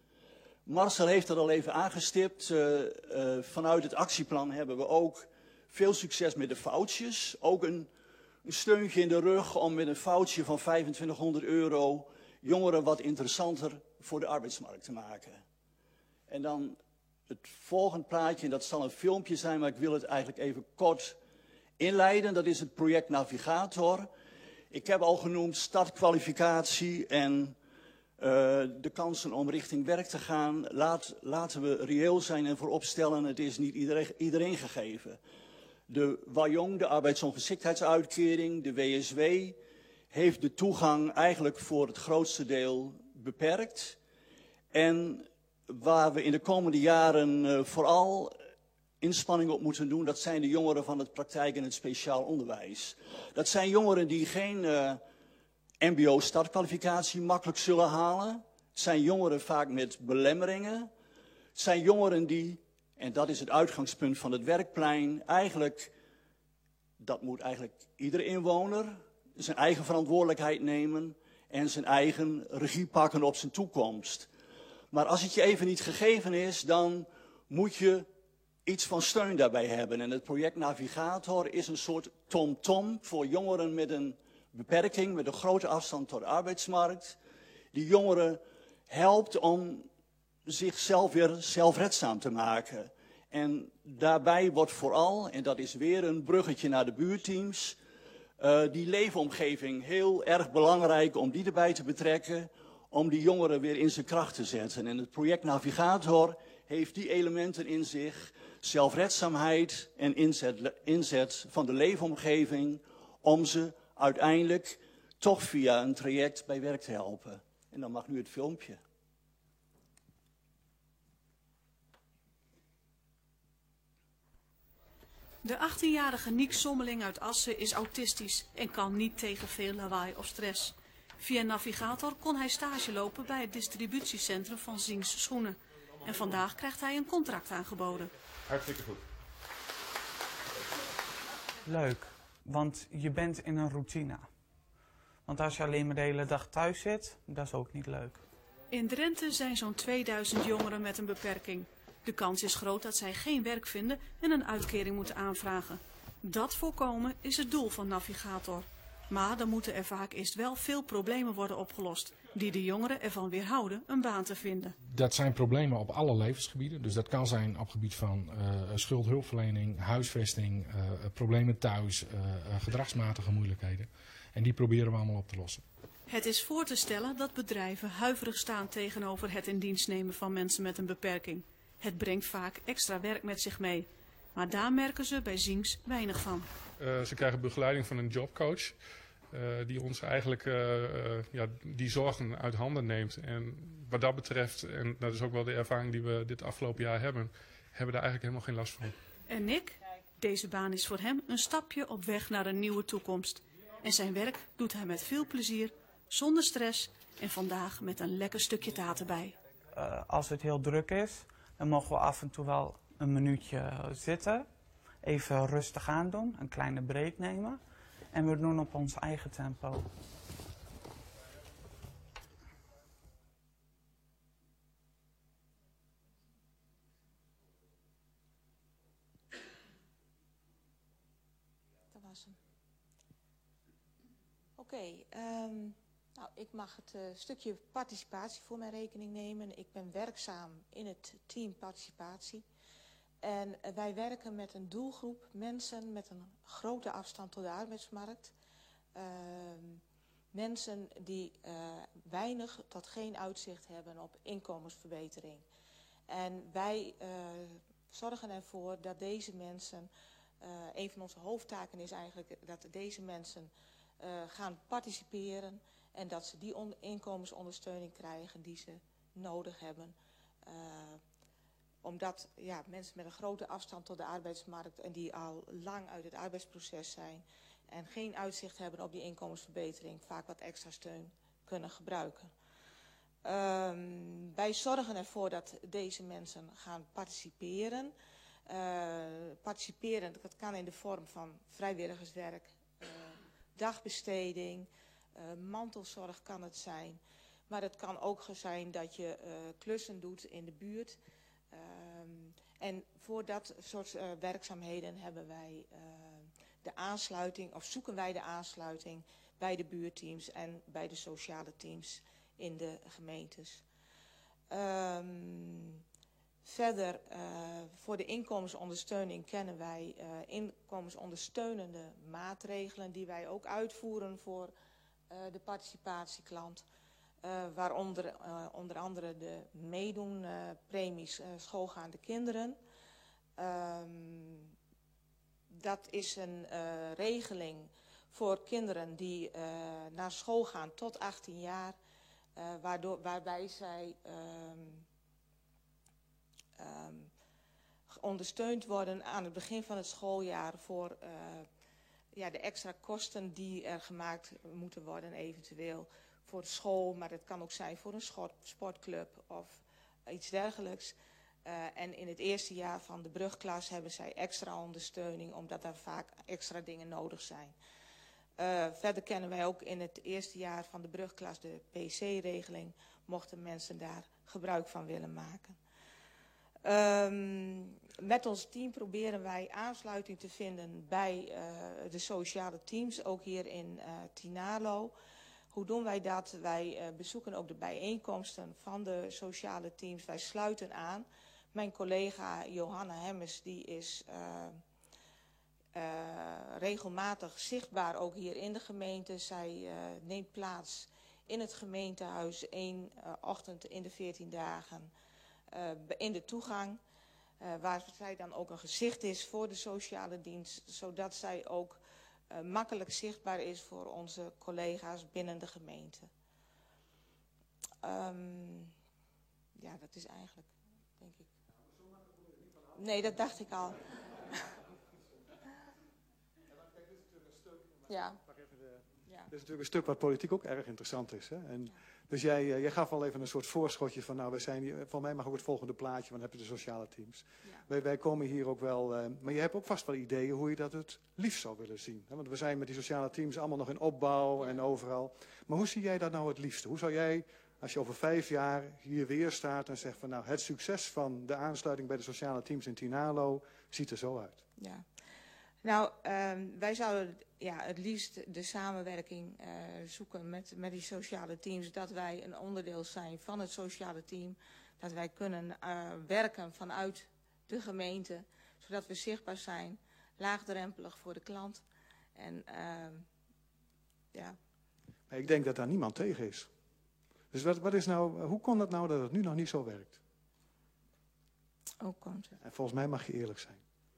Marcel heeft dat al even aangestipt. Uh, uh, vanuit het actieplan hebben we ook veel succes met de foutjes. Ook een, een steuntje in de rug om met een foutje van vijfentwintighonderd euro jongeren wat interessanter voor de arbeidsmarkt te maken. En dan het volgende plaatje, en dat zal een filmpje zijn, maar ik wil het eigenlijk even kort inleiden. Dat is het project Navigator. Ik heb al genoemd startkwalificatie en uh, de kansen om richting werk te gaan. Laat, laten we reëel zijn en vooropstellen, het is niet iedereen, iedereen gegeven. De WAJONG, de arbeidsongeschiktheidsuitkering, de W S W, heeft de toegang eigenlijk voor het grootste deel beperkt. En waar we in de komende jaren uh, vooral inspanningen op moeten doen, dat zijn de jongeren van het praktijk en het speciaal onderwijs. Dat zijn jongeren die geen uh, M B O-startkwalificatie makkelijk zullen halen. Het zijn jongeren vaak met belemmeringen. Het zijn jongeren die, en dat is het uitgangspunt van het werkplein, eigenlijk, dat moet eigenlijk iedere inwoner zijn eigen verantwoordelijkheid nemen en zijn eigen regie pakken op zijn toekomst. Maar als het je even niet gegeven is, dan moet je iets van steun daarbij hebben. En het project Navigator is een soort tom-tom voor jongeren met een beperking, met een grote afstand tot de arbeidsmarkt. Die jongeren helpt om zichzelf weer zelfredzaam te maken. En daarbij wordt vooral, en dat is weer een bruggetje naar de buurteams, uh, die leefomgeving heel erg belangrijk om die erbij te betrekken, om die jongeren weer in zijn kracht te zetten. En het project Navigator heeft die elementen in zich, zelfredzaamheid en inzet, inzet van de leefomgeving, om ze uiteindelijk toch via een traject bij werk te helpen. En dan mag nu het filmpje. De achttienjarige Niek Sommeling uit Assen is autistisch en kan niet tegen veel lawaai of stress. Via Navigator kon hij stage lopen bij het distributiecentrum van Ziens Schoenen. En vandaag krijgt hij een contract aangeboden. Hartstikke goed. Leuk, want je bent in een routine. Want als je alleen maar de hele dag thuis zit, dat is ook niet leuk. In Drenthe zijn zo'n tweeduizend jongeren met een beperking. De kans is groot dat zij geen werk vinden en een uitkering moeten aanvragen. Dat voorkomen is het doel van Navigator. Maar dan moeten er vaak eerst wel veel problemen worden opgelost, die de jongeren ervan weerhouden een baan te vinden. Dat zijn problemen op alle levensgebieden. Dus dat kan zijn op het gebied van uh, schuldhulpverlening, huisvesting, uh, problemen thuis, uh, uh, gedragsmatige moeilijkheden. En die proberen we allemaal op te lossen. Het is voor te stellen dat bedrijven huiverig staan tegenover het in dienst nemen van mensen met een beperking. Het brengt vaak extra werk met zich mee. Maar daar merken ze bij Zinks weinig van. Uh, ze krijgen begeleiding van een jobcoach. Uh, die ons eigenlijk uh, uh, ja, die zorgen uit handen neemt. En wat dat betreft, en dat is ook wel de ervaring die we dit afgelopen jaar hebben, hebben we daar eigenlijk helemaal geen last van. En Nick? Deze baan is voor hem een stapje op weg naar een nieuwe toekomst. En zijn werk doet hij met veel plezier, zonder stress en vandaag met een lekker stukje taart erbij. Uh, als het heel druk is, dan mogen we af en toe wel een minuutje zitten. Even rustig aan doen, een kleine break nemen. En we doen op ons eigen tempo. Dat was hem. Oké, okay, um, nou, ik mag het uh, stukje participatie voor mijn rekening nemen. Ik ben werkzaam in het team participatie. En uh, wij werken met een doelgroep mensen met een grote afstand tot de arbeidsmarkt. Uh, mensen die uh, weinig tot geen uitzicht hebben op inkomensverbetering. En wij uh, zorgen ervoor dat deze mensen, uh, een van onze hoofdtaken is eigenlijk dat deze mensen uh, gaan participeren en dat ze die inkomensondersteuning krijgen die ze nodig hebben. Uh, Omdat ja, mensen met een grote afstand tot de arbeidsmarkt en die al lang uit het arbeidsproces zijn en geen uitzicht hebben op die inkomensverbetering vaak wat extra steun kunnen gebruiken. Um, wij zorgen ervoor dat deze mensen gaan participeren. Uh, participeren, dat kan in de vorm van vrijwilligerswerk, uh, dagbesteding, uh, mantelzorg kan het zijn. Maar het kan ook zijn dat je uh, klussen doet in de buurt. Um, en voor dat soort uh, werkzaamheden hebben wij uh, de aansluiting, of zoeken wij de aansluiting bij de buurteams en bij de sociale teams in de gemeentes. Um, verder, uh, voor de inkomensondersteuning kennen wij uh, inkomensondersteunende maatregelen die wij ook uitvoeren voor uh, de participatieklant. Uh, waaronder uh, onder andere de meedoen uh, premies uh, schoolgaande kinderen. Um, dat is een uh, regeling voor kinderen die uh, naar school gaan tot achttien jaar. Uh, waardoor, waarbij zij um, um, ondersteund worden aan het begin van het schooljaar voor uh, ja, de extra kosten die er gemaakt moeten worden eventueel. Voor de school, maar dat kan ook zijn voor een sportclub of iets dergelijks. Uh, en in het eerste jaar van de brugklas hebben zij extra ondersteuning, omdat er vaak extra dingen nodig zijn. Uh, verder kennen wij ook in het eerste jaar van de brugklas de P C-regeling, mochten mensen daar gebruik van willen maken. Um, met ons team proberen wij aansluiting te vinden bij uh, de sociale teams, ook hier in uh, Tinalo. Hoe doen wij dat? Wij uh, bezoeken ook de bijeenkomsten van de sociale teams. Wij sluiten aan. Mijn collega Johanna Hemmers die is uh, uh, regelmatig zichtbaar ook hier in de gemeente. Zij uh, neemt plaats in het gemeentehuis één uh, ochtend in de veertien dagen uh, in de toegang. Uh, waar zij dan ook een gezicht is voor de sociale dienst, zodat zij ook Uh, makkelijk zichtbaar is voor onze collega's binnen de gemeente. Um, ja, dat is eigenlijk, denk ik. Nee, dat dacht ik al. Ja. Dit is natuurlijk een stuk wat politiek ook erg interessant is. Hè? En, dus jij, jij gaf al even een soort voorschotje van, nou, wij zijn hier, van mij mag ook het volgende plaatje, want dan heb je de sociale teams. Ja. Wij, wij komen hier ook wel, uh, maar je hebt ook vast wel ideeën hoe je dat het liefst zou willen zien. Hè? Want we zijn met die sociale teams allemaal nog in opbouw en overal. Maar hoe zie jij dat nou het liefste? Hoe zou jij, als je over vijf jaar hier weer staat en zegt van, nou, het succes van de aansluiting bij de sociale teams in Tinalo ziet er zo uit? Ja. Nou, um, wij zouden ja, het liefst de samenwerking uh, zoeken met, met die sociale teams. Dat wij een onderdeel zijn van het sociale team. Dat wij kunnen uh, werken vanuit de gemeente. Zodat we zichtbaar zijn. Laagdrempelig voor de klant. En uh, ja. Ik denk dat daar niemand tegen is. Dus wat, wat is nou, hoe kon het nou dat het nu nog niet zo werkt? Hoe komt het? En volgens mij mag je eerlijk zijn.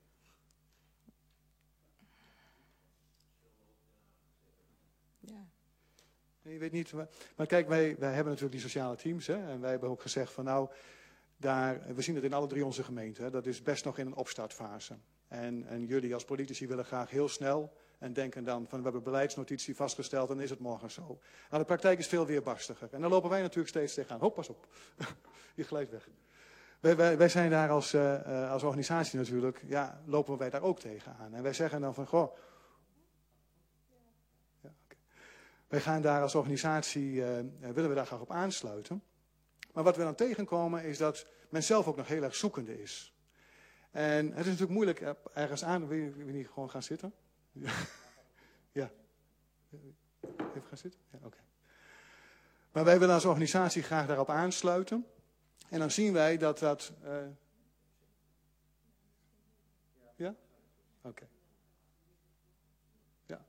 Ja. Je weet niet, maar kijk, wij, wij hebben natuurlijk die sociale teams. Hè, en wij hebben ook gezegd van nou, daar, we zien het in alle drie onze gemeenten. Hè, dat is best nog in een opstartfase. En, en jullie als politici willen graag heel snel en denken dan van we hebben beleidsnotitie vastgesteld en is het morgen zo. Nou, de praktijk is veel weerbarstiger. En daar lopen wij natuurlijk steeds tegenaan. Hop, pas op. Je glijdt weg. Wij, wij, wij zijn daar als, uh, als organisatie natuurlijk, ja, lopen wij daar ook tegenaan. En wij zeggen dan van, goh, ja, okay. wij gaan daar als organisatie, uh, willen we daar graag op aansluiten. Maar wat we dan tegenkomen is dat men zelf ook nog heel erg zoekende is. En het is natuurlijk moeilijk ergens aan, wil je, wil je niet gewoon gaan zitten? Ja. Even gaan zitten? Ja, oké. Okay. Maar wij willen als organisatie graag daarop aansluiten. En dan zien wij dat dat... Uh... Ja? Oké. Okay. Ja.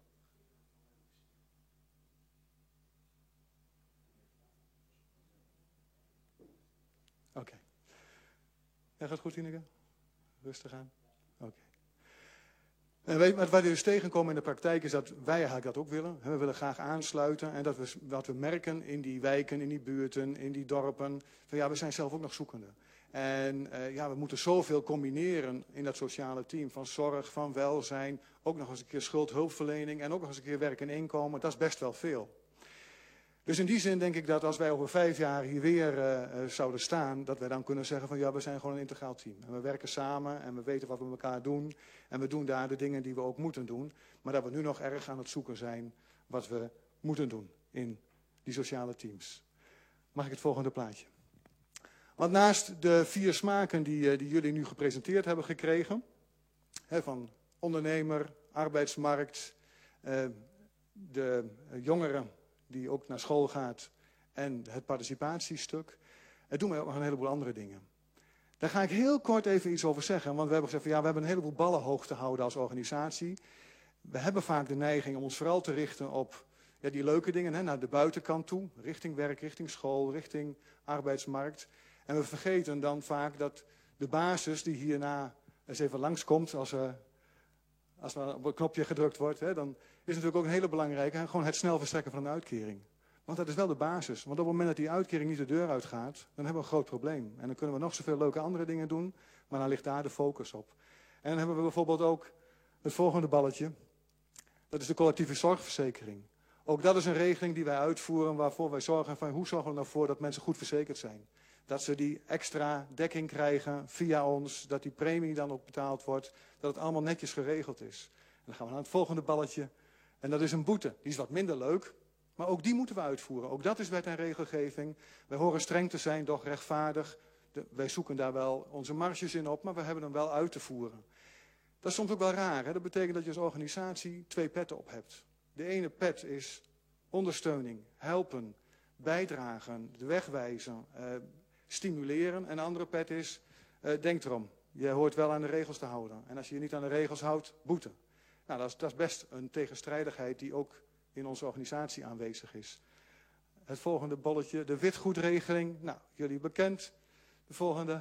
Oké. Okay. Ja, gaat goed, Ineke? Rustig aan? Oké. Okay. En weet, wat wij dus tegenkomen in de praktijk is dat wij eigenlijk dat ook willen. We willen graag aansluiten en dat we, wat we merken in die wijken, in die buurten, in die dorpen. Van ja, we zijn zelf ook nog zoekende. En uh, ja, we moeten zoveel combineren in dat sociale team. Van zorg, van welzijn, ook nog eens een keer schuldhulpverlening en ook nog eens een keer werk en inkomen. Dat is best wel veel. Dus in die zin denk ik dat als wij over vijf jaar hier weer uh, uh, zouden staan, dat wij dan kunnen zeggen van ja, we zijn gewoon een integraal team. En we werken samen en we weten wat we met elkaar doen. En we doen daar de dingen die we ook moeten doen. Maar dat we nu nog erg aan het zoeken zijn wat we moeten doen in die sociale teams. Mag ik het volgende plaatje? Want naast de vier smaken die, uh, die jullie nu gepresenteerd hebben gekregen, hè, van ondernemer, arbeidsmarkt, uh, de uh, jongeren die ook naar school gaat en het participatiestuk. Het doen wij ook nog een heleboel andere dingen. Daar ga ik heel kort even iets over zeggen, want we hebben gezegd van ja, we hebben een heleboel ballen hoog te houden als organisatie. We hebben vaak de neiging om ons vooral te richten op ja, die leuke dingen, hè, naar de buitenkant toe, richting werk, richting school, richting arbeidsmarkt. En we vergeten dan vaak dat de basis die hierna eens even langskomt als er Als er op een knopje gedrukt wordt, hè, dan is natuurlijk ook een hele belangrijke, hè, gewoon het snel verstrekken van een uitkering. Want dat is wel de basis. Want op het moment dat die uitkering niet de deur uitgaat, dan hebben we een groot probleem. En dan kunnen we nog zoveel leuke andere dingen doen, maar dan ligt daar de focus op. En dan hebben we bijvoorbeeld ook het volgende balletje. Dat is de collectieve zorgverzekering. Ook dat is een regeling die wij uitvoeren, waarvoor wij zorgen van hoe zorgen we nou voor dat mensen goed verzekerd zijn. Dat ze die extra dekking krijgen via ons, dat die premie dan ook betaald wordt, dat het allemaal netjes geregeld is. En dan gaan we naar het volgende balletje. En dat is een boete. Die is wat minder leuk, maar ook die moeten we uitvoeren. Ook dat is wet en regelgeving. Wij horen streng te zijn, doch rechtvaardig. De, wij zoeken daar wel onze marges in op, maar we hebben hem wel uit te voeren. Dat is soms ook wel raar. Hè? Dat betekent dat je als organisatie twee petten op hebt. De ene pet is ondersteuning, helpen, bijdragen, de weg wijzen, uh, stimuleren. En de andere pet is, uh, denk erom, je hoort wel aan de regels te houden. En als je je niet aan de regels houdt, boete. Nou, dat is, dat is best een tegenstrijdigheid die ook in onze organisatie aanwezig is. Het volgende bolletje, de witgoedregeling. Nou, jullie bekend. De volgende,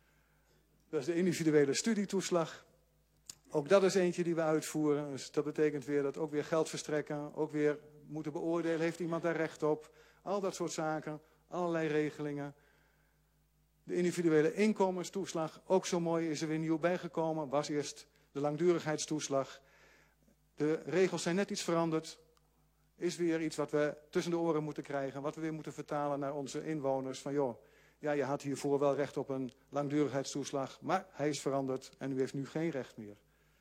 dat is de individuele studietoeslag. Ook dat is eentje die we uitvoeren. Dus dat betekent weer dat ook weer geld verstrekken, ook weer moeten beoordelen, heeft iemand daar recht op? Al dat soort zaken, allerlei regelingen. De individuele inkomenstoeslag, ook zo mooi, is er weer nieuw bijgekomen. Was eerst de langdurigheidstoeslag. De regels zijn net iets veranderd. Is weer iets wat we tussen de oren moeten krijgen. Wat we weer moeten vertalen naar onze inwoners. Van joh, ja, je had hiervoor wel recht op een langdurigheidstoeslag. Maar hij is veranderd en u heeft nu geen recht meer.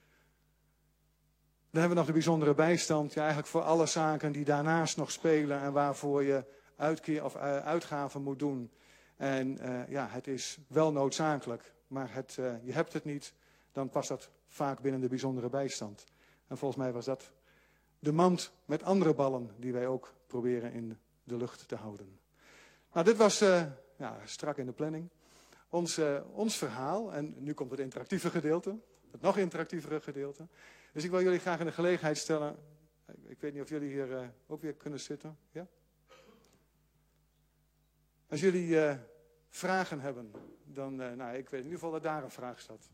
Dan hebben we nog de bijzondere bijstand. Ja, eigenlijk voor alle zaken die daarnaast nog spelen. En waarvoor je uitkeer of uh, uitgaven moet doen. En uh, ja, het is wel noodzakelijk. Maar het, uh, je hebt het niet. Dan past dat vaak binnen de bijzondere bijstand. En volgens mij was dat de mand met andere ballen die wij ook proberen in de lucht te houden. Nou, dit was uh, ja, strak in de planning. Ons, uh, ons verhaal, en nu komt het interactieve gedeelte, het nog interactievere gedeelte. Dus ik wil jullie graag in de gelegenheid stellen, ik weet niet of jullie hier uh, ook weer kunnen zitten. Ja? Als jullie uh, vragen hebben, dan, uh, nou, ik weet in ieder geval dat daar een vraag staat.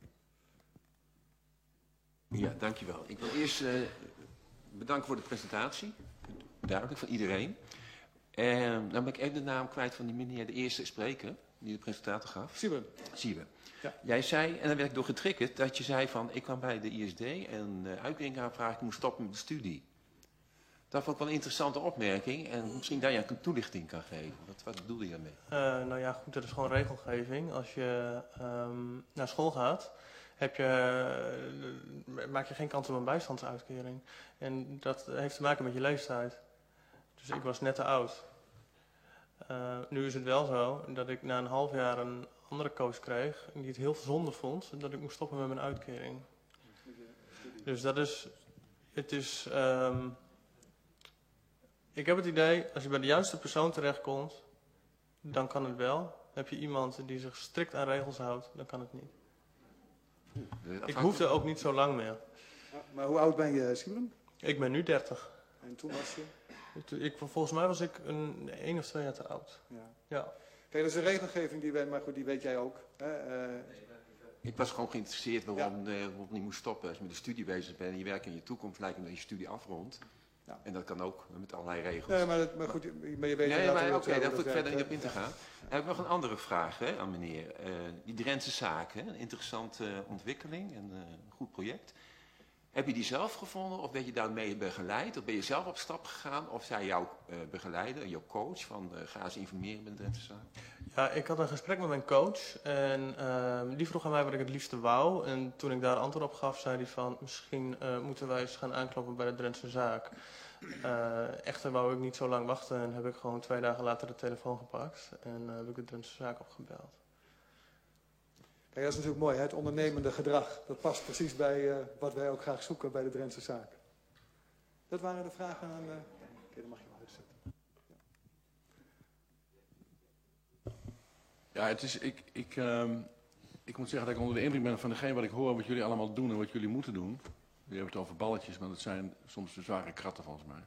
Ja, dankjewel. Ik wil eerst uh, bedanken voor de presentatie. Duidelijk, van iedereen. En dan ben ik even de naam kwijt van die meneer, de eerste spreker, die de presentatie gaf. Siebe. Siebe. Ja. Jij zei, en dan werd ik door getriggerd, dat je zei van, ik kwam bij de I S D en uh, uitkering aanvragen, ik moest stoppen met de studie. Dat vond ik wel een interessante opmerking en misschien dat je een toelichting kan geven. Wat, wat bedoel je daarmee? Uh, nou ja, goed, dat is gewoon regelgeving. Als je um, naar school gaat, heb je, uh, maak je geen kans op een bijstandsuitkering. En dat heeft te maken met je leeftijd. Dus ik was net te oud. Uh, nu is het wel zo dat ik na een half jaar een andere coach kreeg die het heel zonde vond dat ik moest stoppen met mijn uitkering. Dus dat is, het is, um, ik heb het idee, als je bij de juiste persoon terechtkomt, dan kan het wel. Heb je iemand die zich strikt aan regels houdt, dan kan het niet. Ik hoefde ook niet zo lang meer. Ja, maar hoe oud ben je, Simon? Ik ben nu dertig. En toen was je? Ik, volgens mij was ik een één of twee jaar te oud. Ja. Ja. Kijk, dat is een regelgeving die wij, maar goed, die weet jij ook. Hè? Uh, ik was gewoon geïnteresseerd waarom, ja. uh, waarom je niet moest stoppen als je met de studie bezig bent en je werkt in je toekomst, lijkt me dat je studie afrondt. Ja. En dat kan ook met allerlei regels. Nee, maar, dat, maar goed, maar je weet nee, maar oké, okay, daar hoef ik verder niet op in te gaan. Dan heb ik nog een andere vraag hè, aan meneer. Uh, die Drentse zaak, hè? Een interessante uh, ontwikkeling en uh, een goed project. Heb je die zelf gevonden of ben je daarmee begeleid? Of ben je zelf op stap gegaan? Of zei jouw uh, begeleider, jouw coach, van uh, ga eens informeren met de Drentse zaak? Ja, ik had een gesprek met mijn coach en uh, die vroeg aan mij wat ik het liefste wou. En toen ik daar antwoord op gaf, zei hij van misschien uh, moeten wij eens gaan aankloppen bij de Drentse zaak. Uh, echter wou ik niet zo lang wachten en heb ik gewoon twee dagen later de telefoon gepakt. En uh, heb ik de Drentse zaak opgebeld. Kijk, dat is natuurlijk mooi, hè? Het ondernemende gedrag. Dat past precies bij uh, wat wij ook graag zoeken bij de Drentse zaak. Dat waren de vragen aan... Uh... Oké, okay, dan mag je wel uitzetten. Ja, ja het is... Ik, ik, um, ik moet zeggen dat ik onder de indruk ben van degene wat ik hoor, wat jullie allemaal doen en wat jullie moeten doen. Jullie hebben het over balletjes, maar dat zijn soms de zware kratten volgens mij.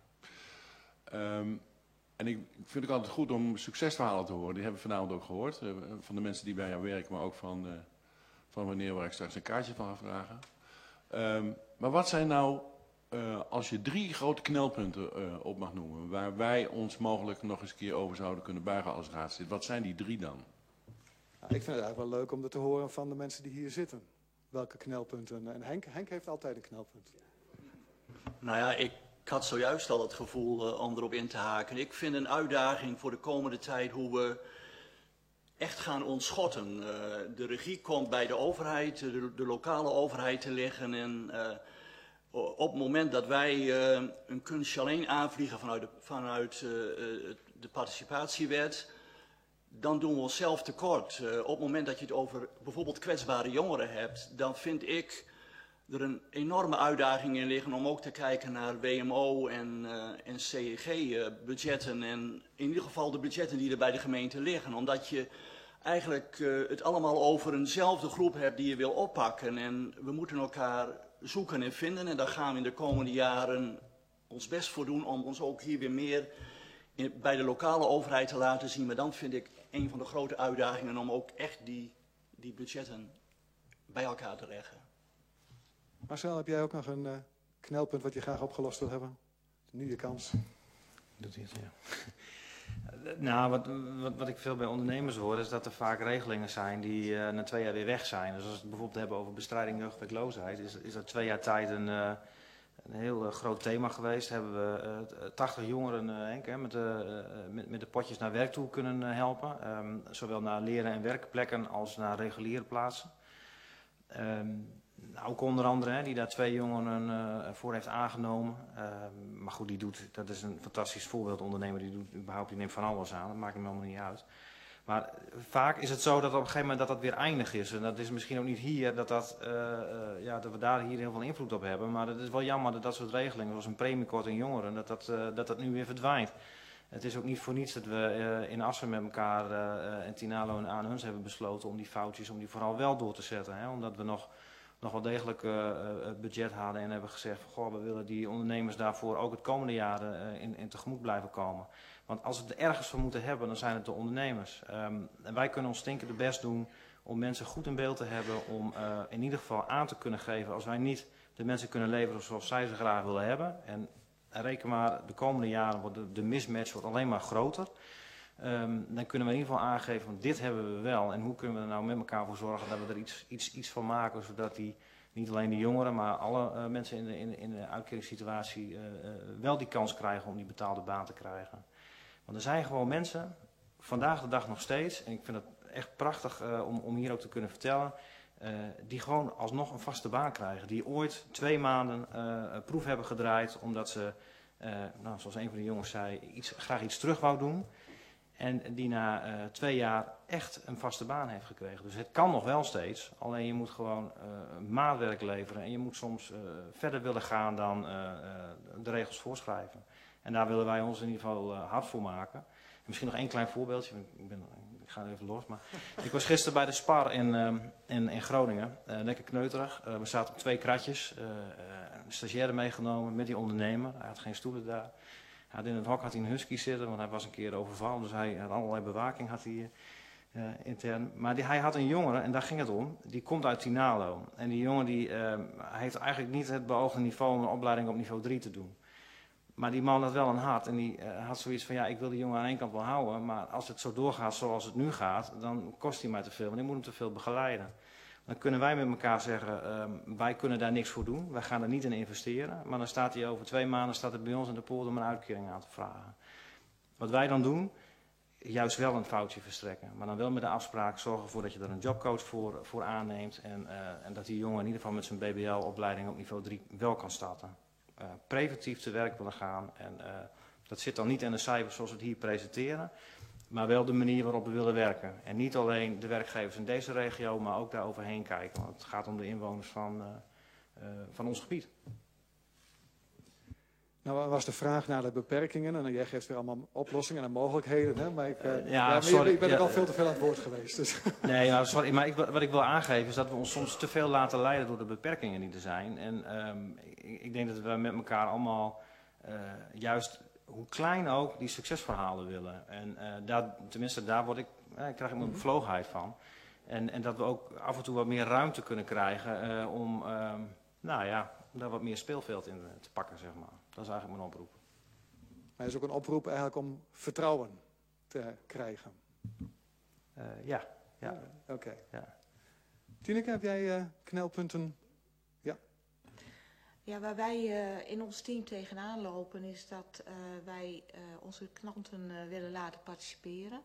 Um, En ik vind het altijd goed om succesverhalen te horen. Die hebben we vanavond ook gehoord. Uh, van de mensen die bij jou werken, maar ook van, uh, van wanneer waar ik straks een kaartje van ga vragen. Um, maar wat zijn nou, uh, als je drie grote knelpunten uh, op mag noemen, waar wij ons mogelijk nog eens een keer over zouden kunnen buigen als raadslid. Wat zijn die drie dan? Nou, ik vind het eigenlijk wel leuk om dat te horen van de mensen die hier zitten. Welke knelpunten? En Henk, Henk heeft altijd een knelpunt. Nou ja, ik... Ik had zojuist al het gevoel uh, om erop in te haken. Ik vind een uitdaging voor de komende tijd hoe we echt gaan ontschotten. Uh, de regie komt bij de overheid, de, de lokale overheid te liggen. En uh, op het moment dat wij uh, een kunstje alleen aanvliegen vanuit, de, vanuit uh, de participatiewet, dan doen we onszelf tekort. Uh, op het moment dat je het over bijvoorbeeld kwetsbare jongeren hebt, dan vind ik er een enorme uitdaging in liggen om ook te kijken naar W M O en, uh, en C E G-budgetten. En in ieder geval de budgetten die er bij de gemeente liggen. Omdat je eigenlijk uh, het allemaal over eenzelfde groep hebt die je wil oppakken. En we moeten elkaar zoeken en vinden. En daar gaan we in de komende jaren ons best voor doen om ons ook hier weer meer in, bij de lokale overheid te laten zien. Maar dan vind ik een van de grote uitdagingen om ook echt die, die budgetten bij elkaar te leggen. Marcel, heb jij ook nog een uh, knelpunt wat je graag opgelost wil hebben? Nu je kans. Doet hij het, ja. Nou, wat, wat, wat ik veel bij ondernemers hoor, is dat er vaak regelingen zijn die uh, na twee jaar weer weg zijn. Dus als we het bijvoorbeeld hebben over bestrijding jeugdwerkloosheid, is, is dat twee jaar tijd een, uh, een heel uh, groot thema geweest. Hebben we uh, tachtig jongeren uh, Henk, hè, met, uh, met, met de potjes naar werk toe kunnen uh, helpen. Um, zowel naar leren- en werkplekken als naar reguliere plaatsen. Um, Ook onder andere, hè, die daar twee jongeren uh, voor heeft aangenomen. Uh, maar goed, die doet, dat is een fantastisch voorbeeld ondernemer. Die doet überhaupt, die neemt van alles aan. Dat maakt hem helemaal niet uit. Maar vaak is het zo dat op een gegeven moment dat dat weer eindig is. En dat is misschien ook niet hier, dat, dat, uh, uh, ja, dat we daar hier heel veel invloed op hebben. Maar het is wel jammer dat dat soort regelingen, zoals een premiekorting jongeren, dat dat, uh, dat dat nu weer verdwijnt. Het is ook niet voor niets dat we uh, in Assen met elkaar uh, en Tinalo en Aanhuns hebben besloten om die foutjes, om die vooral wel door te zetten. Hè? Omdat we nog, nog wel degelijk uh, het budget hadden en hebben gezegd, goh, we willen die ondernemers daarvoor ook het komende jaren uh, in, in tegemoet blijven komen. Want als we het er ergens voor moeten hebben, dan zijn het de ondernemers. Um, en wij kunnen ons stinkende best doen om mensen goed in beeld te hebben, om uh, in ieder geval aan te kunnen geven als wij niet de mensen kunnen leveren zoals zij ze graag willen hebben. En reken maar, de komende jaren wordt de, de mismatch wordt alleen maar groter. Um, dan kunnen we in ieder geval aangeven, van dit hebben we wel. En hoe kunnen we er nou met elkaar voor zorgen dat we er iets, iets, iets van maken, zodat die, niet alleen de jongeren, maar alle uh, mensen in de, in, in de uitkeringssituatie uh, uh, wel die kans krijgen om die betaalde baan te krijgen. Want er zijn gewoon mensen, vandaag de dag nog steeds, en ik vind het echt prachtig uh, om, om hier ook te kunnen vertellen, uh, die gewoon alsnog een vaste baan krijgen. Die ooit twee maanden uh, een proef hebben gedraaid, omdat ze, uh, nou, zoals een van de jongens zei, iets, graag iets terug wou doen. En die na uh, twee jaar echt een vaste baan heeft gekregen. Dus het kan nog wel steeds, alleen je moet gewoon uh, maatwerk leveren. En je moet soms uh, verder willen gaan dan uh, uh, de regels voorschrijven. En daar willen wij ons in ieder geval uh, hard voor maken. En misschien nog één klein voorbeeldje. Ik, ben, ik ga even los. Maar ik was gisteren bij de Spar in, uh, in, in Groningen. Uh, lekker kneuterig. Uh, we zaten op twee kratjes. Uh, uh, een stagiaire meegenomen met die ondernemer. Hij had geen stoelen daar. Hij had in het hok had hij een husky zitten, want hij was een keer overvallen. Dus hij had allerlei bewaking had hij, uh, intern. Maar die, hij had een jongen, en daar ging het om. Die komt uit Tinalo. En die jongen die, uh, heeft eigenlijk niet het beoogde niveau om een opleiding op niveau drie te doen. Maar die man had wel een hart en die uh, had zoiets van, ja, ik wil die jongen aan één kant wel houden, maar als het zo doorgaat zoals het nu gaat, dan kost hij mij te veel, want ik moet hem te veel begeleiden. Dan kunnen wij met elkaar zeggen, uh, wij kunnen daar niks voor doen, wij gaan er niet in investeren, maar dan staat hij over twee maanden staat het bij ons in de poort om een uitkering aan te vragen. Wat wij dan doen, juist wel een foutje verstrekken, maar dan wel met de afspraak zorgen ervoor dat je er een jobcoach voor, voor aanneemt en, uh, en dat die jongen in ieder geval met zijn B B L-opleiding op niveau drie wel kan starten. Uh, preventief te werk willen gaan. En uh, dat zit dan niet in de cijfers zoals we het hier presenteren, maar wel de manier waarop we willen werken. En niet alleen de werkgevers in deze regio, maar ook daar overheen kijken. Want het gaat om de inwoners van, uh, uh, van ons gebied. Nou was de vraag naar de beperkingen en jij geeft weer allemaal oplossingen en mogelijkheden. Hè? Maar ik, uh, uh, ja, ja, maar sorry, ik ben ja, er al veel te veel aan het woord geweest. Dus. Nee, nou, sorry, maar ik, wat ik wil aangeven is dat we ons soms te veel laten leiden door de beperkingen die er zijn. En um, ik, ik denk dat we met elkaar allemaal uh, juist, hoe klein ook, die succesverhalen willen. En uh, daar, tenminste, daar word ik, eh, krijg ik mijn bevlogenheid van. En, en dat we ook af en toe wat meer ruimte kunnen krijgen uh, om, uh, nou ja, daar wat meer speelveld in te pakken, zeg maar. Dat is eigenlijk mijn oproep. Maar is ook een oproep eigenlijk om vertrouwen te krijgen. Uh, ja. ja. ja Oké. Okay. Ja. Tineke, heb jij uh, knelpunten? Ja. Ja, waar wij uh, in ons team tegenaan lopen is dat uh, wij uh, onze klanten uh, willen laten participeren.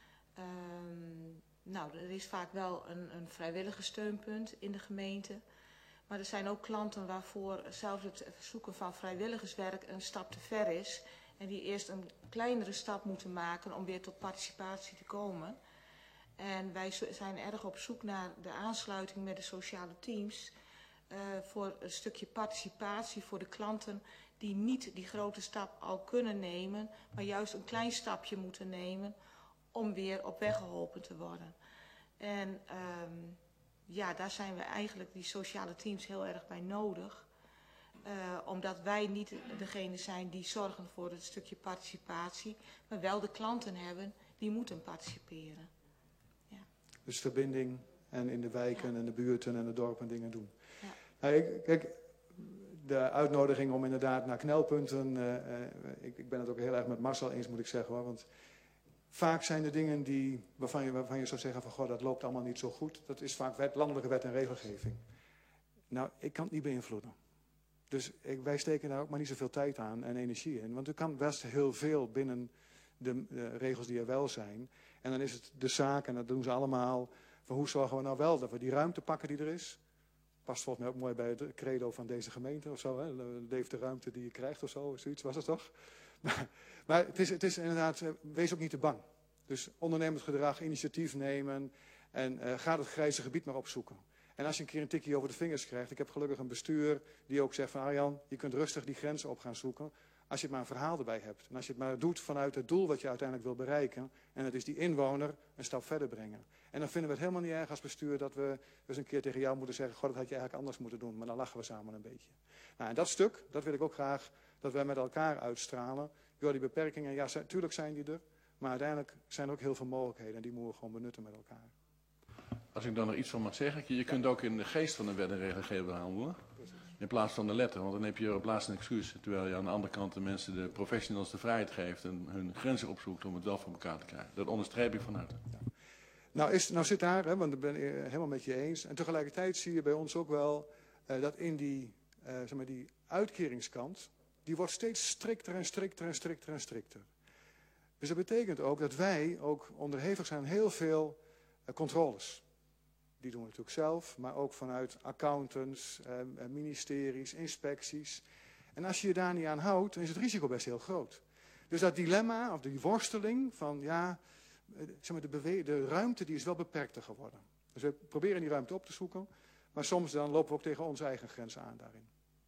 Um, nou, er is vaak wel een, een vrijwillige steunpunt in de gemeente. Maar er zijn ook klanten waarvoor zelfs het zoeken van vrijwilligerswerk een stap te ver is. En die eerst een kleinere stap moeten maken om weer tot participatie te komen. En wij zijn erg op zoek naar de aansluiting met de sociale teams. Uh, voor een stukje participatie voor de klanten die niet die grote stap al kunnen nemen. Maar juist een klein stapje moeten nemen om weer op weg geholpen te worden. En um, ja, daar zijn we eigenlijk die sociale teams heel erg bij nodig. Uh, omdat wij niet degene zijn die zorgen voor het stukje participatie. Maar wel de klanten hebben die moeten participeren. Ja. Dus verbinding en in de wijken ja. en de buurten en de dorpen dingen doen. Ja. Nou, ik, kijk, de uitnodiging om inderdaad naar knelpunten. Uh, uh, ik, ik ben het ook heel erg met Marcel eens, moet ik zeggen hoor. Want vaak zijn er dingen die, waarvan, je, waarvan je zou zeggen van goh, dat loopt allemaal niet zo goed. Dat is vaak wet, landelijke wet en regelgeving. Nou, ik kan het niet beïnvloeden. Dus ik, wij steken daar ook maar niet zoveel tijd aan en energie in. Want er kan best heel veel binnen de, de regels die er wel zijn. En dan is het de zaak, en dat doen ze allemaal, van hoe zorgen we nou wel dat we die ruimte pakken die er is. Past volgens mij ook mooi bij het credo van deze gemeente of zo. Hè? Leef de ruimte die je krijgt of zo, zoiets was het toch? Maar, maar het, is, het is inderdaad, wees ook niet te bang. Dus ondernemend gedrag, initiatief nemen en uh, ga het grijze gebied maar opzoeken. En als je een keer een tikje over de vingers krijgt, ik heb gelukkig een bestuur die ook zegt van Arjan, je kunt rustig die grenzen op gaan zoeken. Als je het maar een verhaal erbij hebt. En als je het maar doet vanuit het doel wat je uiteindelijk wil bereiken. En dat is die inwoner een stap verder brengen. En dan vinden we het helemaal niet erg als bestuur dat we eens een keer tegen jou moeten zeggen, goh, dat had je eigenlijk anders moeten doen. Maar dan lachen we samen een beetje. Nou, en dat stuk, dat wil ik ook graag dat wij met elkaar uitstralen. Door die beperkingen, ja, natuurlijk zijn die er. Maar uiteindelijk zijn er ook heel veel mogelijkheden en die moeten we gewoon benutten met elkaar. Als ik dan nog iets van mag zeggen, je kunt ook in de geest van de wet en regelgeving behandelen. In plaats van de letter, want dan heb je op laatst een excuus. Terwijl je aan de andere kant de mensen, de professionals, de vrijheid geeft en hun grenzen opzoekt om het wel voor elkaar te krijgen. Dat onderstreep ik van harte. Ja. Nou, is, nou zit daar, hè, want ik ben het helemaal met je eens. En tegelijkertijd zie je bij ons ook wel uh, dat in die, uh, zeg maar die uitkeringskant, die wordt steeds strikter en strikter en strikter en strikter. Dus dat betekent ook dat wij ook onderhevig zijn aan heel veel uh, controles. Die doen we natuurlijk zelf, maar ook vanuit accountants, eh, ministeries, inspecties. En als je je daar niet aan houdt, dan is het risico best heel groot. Dus dat dilemma, of die worsteling van, ja, zeg maar de, bewe- de ruimte die is wel beperkter geworden. Dus we proberen die ruimte op te zoeken, maar soms dan lopen we ook tegen onze eigen grenzen aan daarin.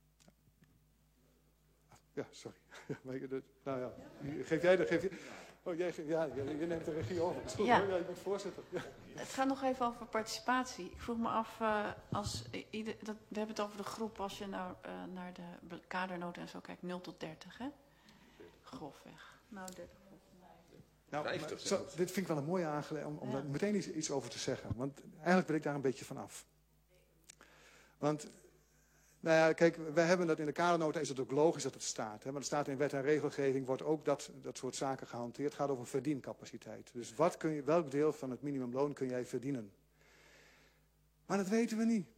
Ja, sorry. Nou ja, geef jij de... Geef je, oh, jij, ja, je neemt de regie over. Het is goed, ja. hoor. Ja, je bent voorzitter. Ja. Het gaat nog even over participatie. Ik vroeg me af, uh, als ieder, dat, we hebben het over de groep, als je nou uh, naar de kadernoten en zo kijkt, nul tot dertig, hè? Grofweg. Nou, dertig. Nou, vijftig, zo, dit vind ik wel een mooie aangelegenheid om, om ja. daar meteen iets, iets over te zeggen. Want eigenlijk wil ik daar een beetje van af. Want, nou ja, kijk, wij hebben dat in de kadernota, is het ook logisch dat het staat. Hè? Maar het staat in wet en regelgeving, wordt ook dat, dat soort zaken gehanteerd. Het gaat over verdiencapaciteit. Dus wat kun je, welk deel van het minimumloon kun jij verdienen? Maar dat weten we niet.